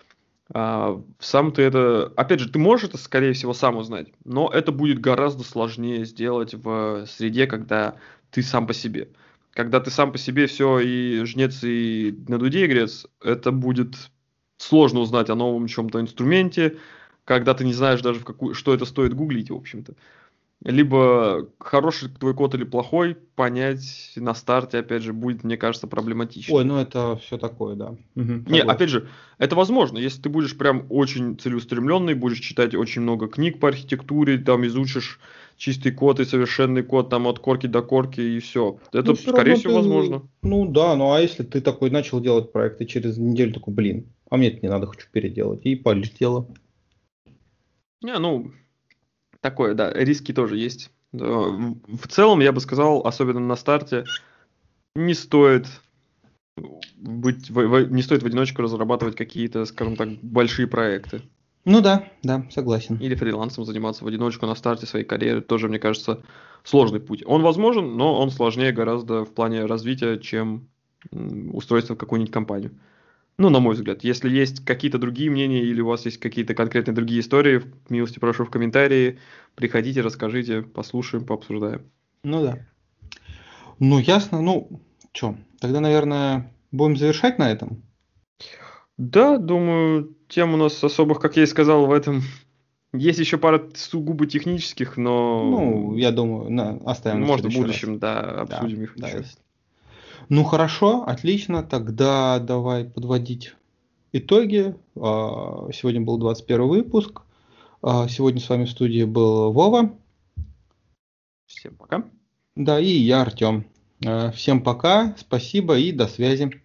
Сам ты это, опять же, ты можешь это, скорее всего, сам узнать, но это будет гораздо сложнее сделать в среде, когда ты сам по себе. Когда ты сам по себе все и жнец, и на дуде игрец, это будет сложно узнать о новом чем-то инструменте, когда ты не знаешь даже, в какую, что это стоит гуглить, в общем-то. Либо хороший твой код или плохой, понять на старте, опять же, будет, мне кажется, проблематично. Ой, ну это все такое, да. Угу, не, опять же, это возможно, если ты будешь прям очень целеустремленный, будешь читать очень много книг по архитектуре, там изучишь чистый код и совершенный код там от корки до корки и все. Это, ну, скорее всего, ты... возможно. Ну да, ну а если ты такой начал делать проект, и через неделю такой, блин, а мне это не надо, хочу переделать, и полетело. Не, ну, такое, да, риски тоже есть. В целом, я бы сказал, особенно на старте, не стоит быть, не стоит в одиночку разрабатывать какие-то, скажем так, большие проекты. Ну да, да, согласен. Или фрилансом заниматься в одиночку на старте своей карьеры тоже, мне кажется, сложный путь. Он возможен, но он сложнее гораздо в плане развития, чем устройство в какую-нибудь компанию. Ну, на мой взгляд. Если есть какие-то другие мнения или у вас есть какие-то конкретные другие истории, милости прошу в комментарии. Приходите, расскажите, послушаем, пообсуждаем. Ну да. Ну, ясно. Ну, что, тогда, наверное, будем завершать на этом? Да, думаю, тем у нас особых, как я и сказал, в этом есть еще пара сугубо технических, но... Ну, я думаю, на, оставим на может, в следующий будущем, раз. да, обсудим да, их да, еще. есть. Ну, хорошо, отлично. Тогда давай подводить итоги. Сегодня был двадцать первый выпуск. Сегодня с вами в студии был Вова. Всем пока. Да, и я, Артем. Всем пока, спасибо и до связи.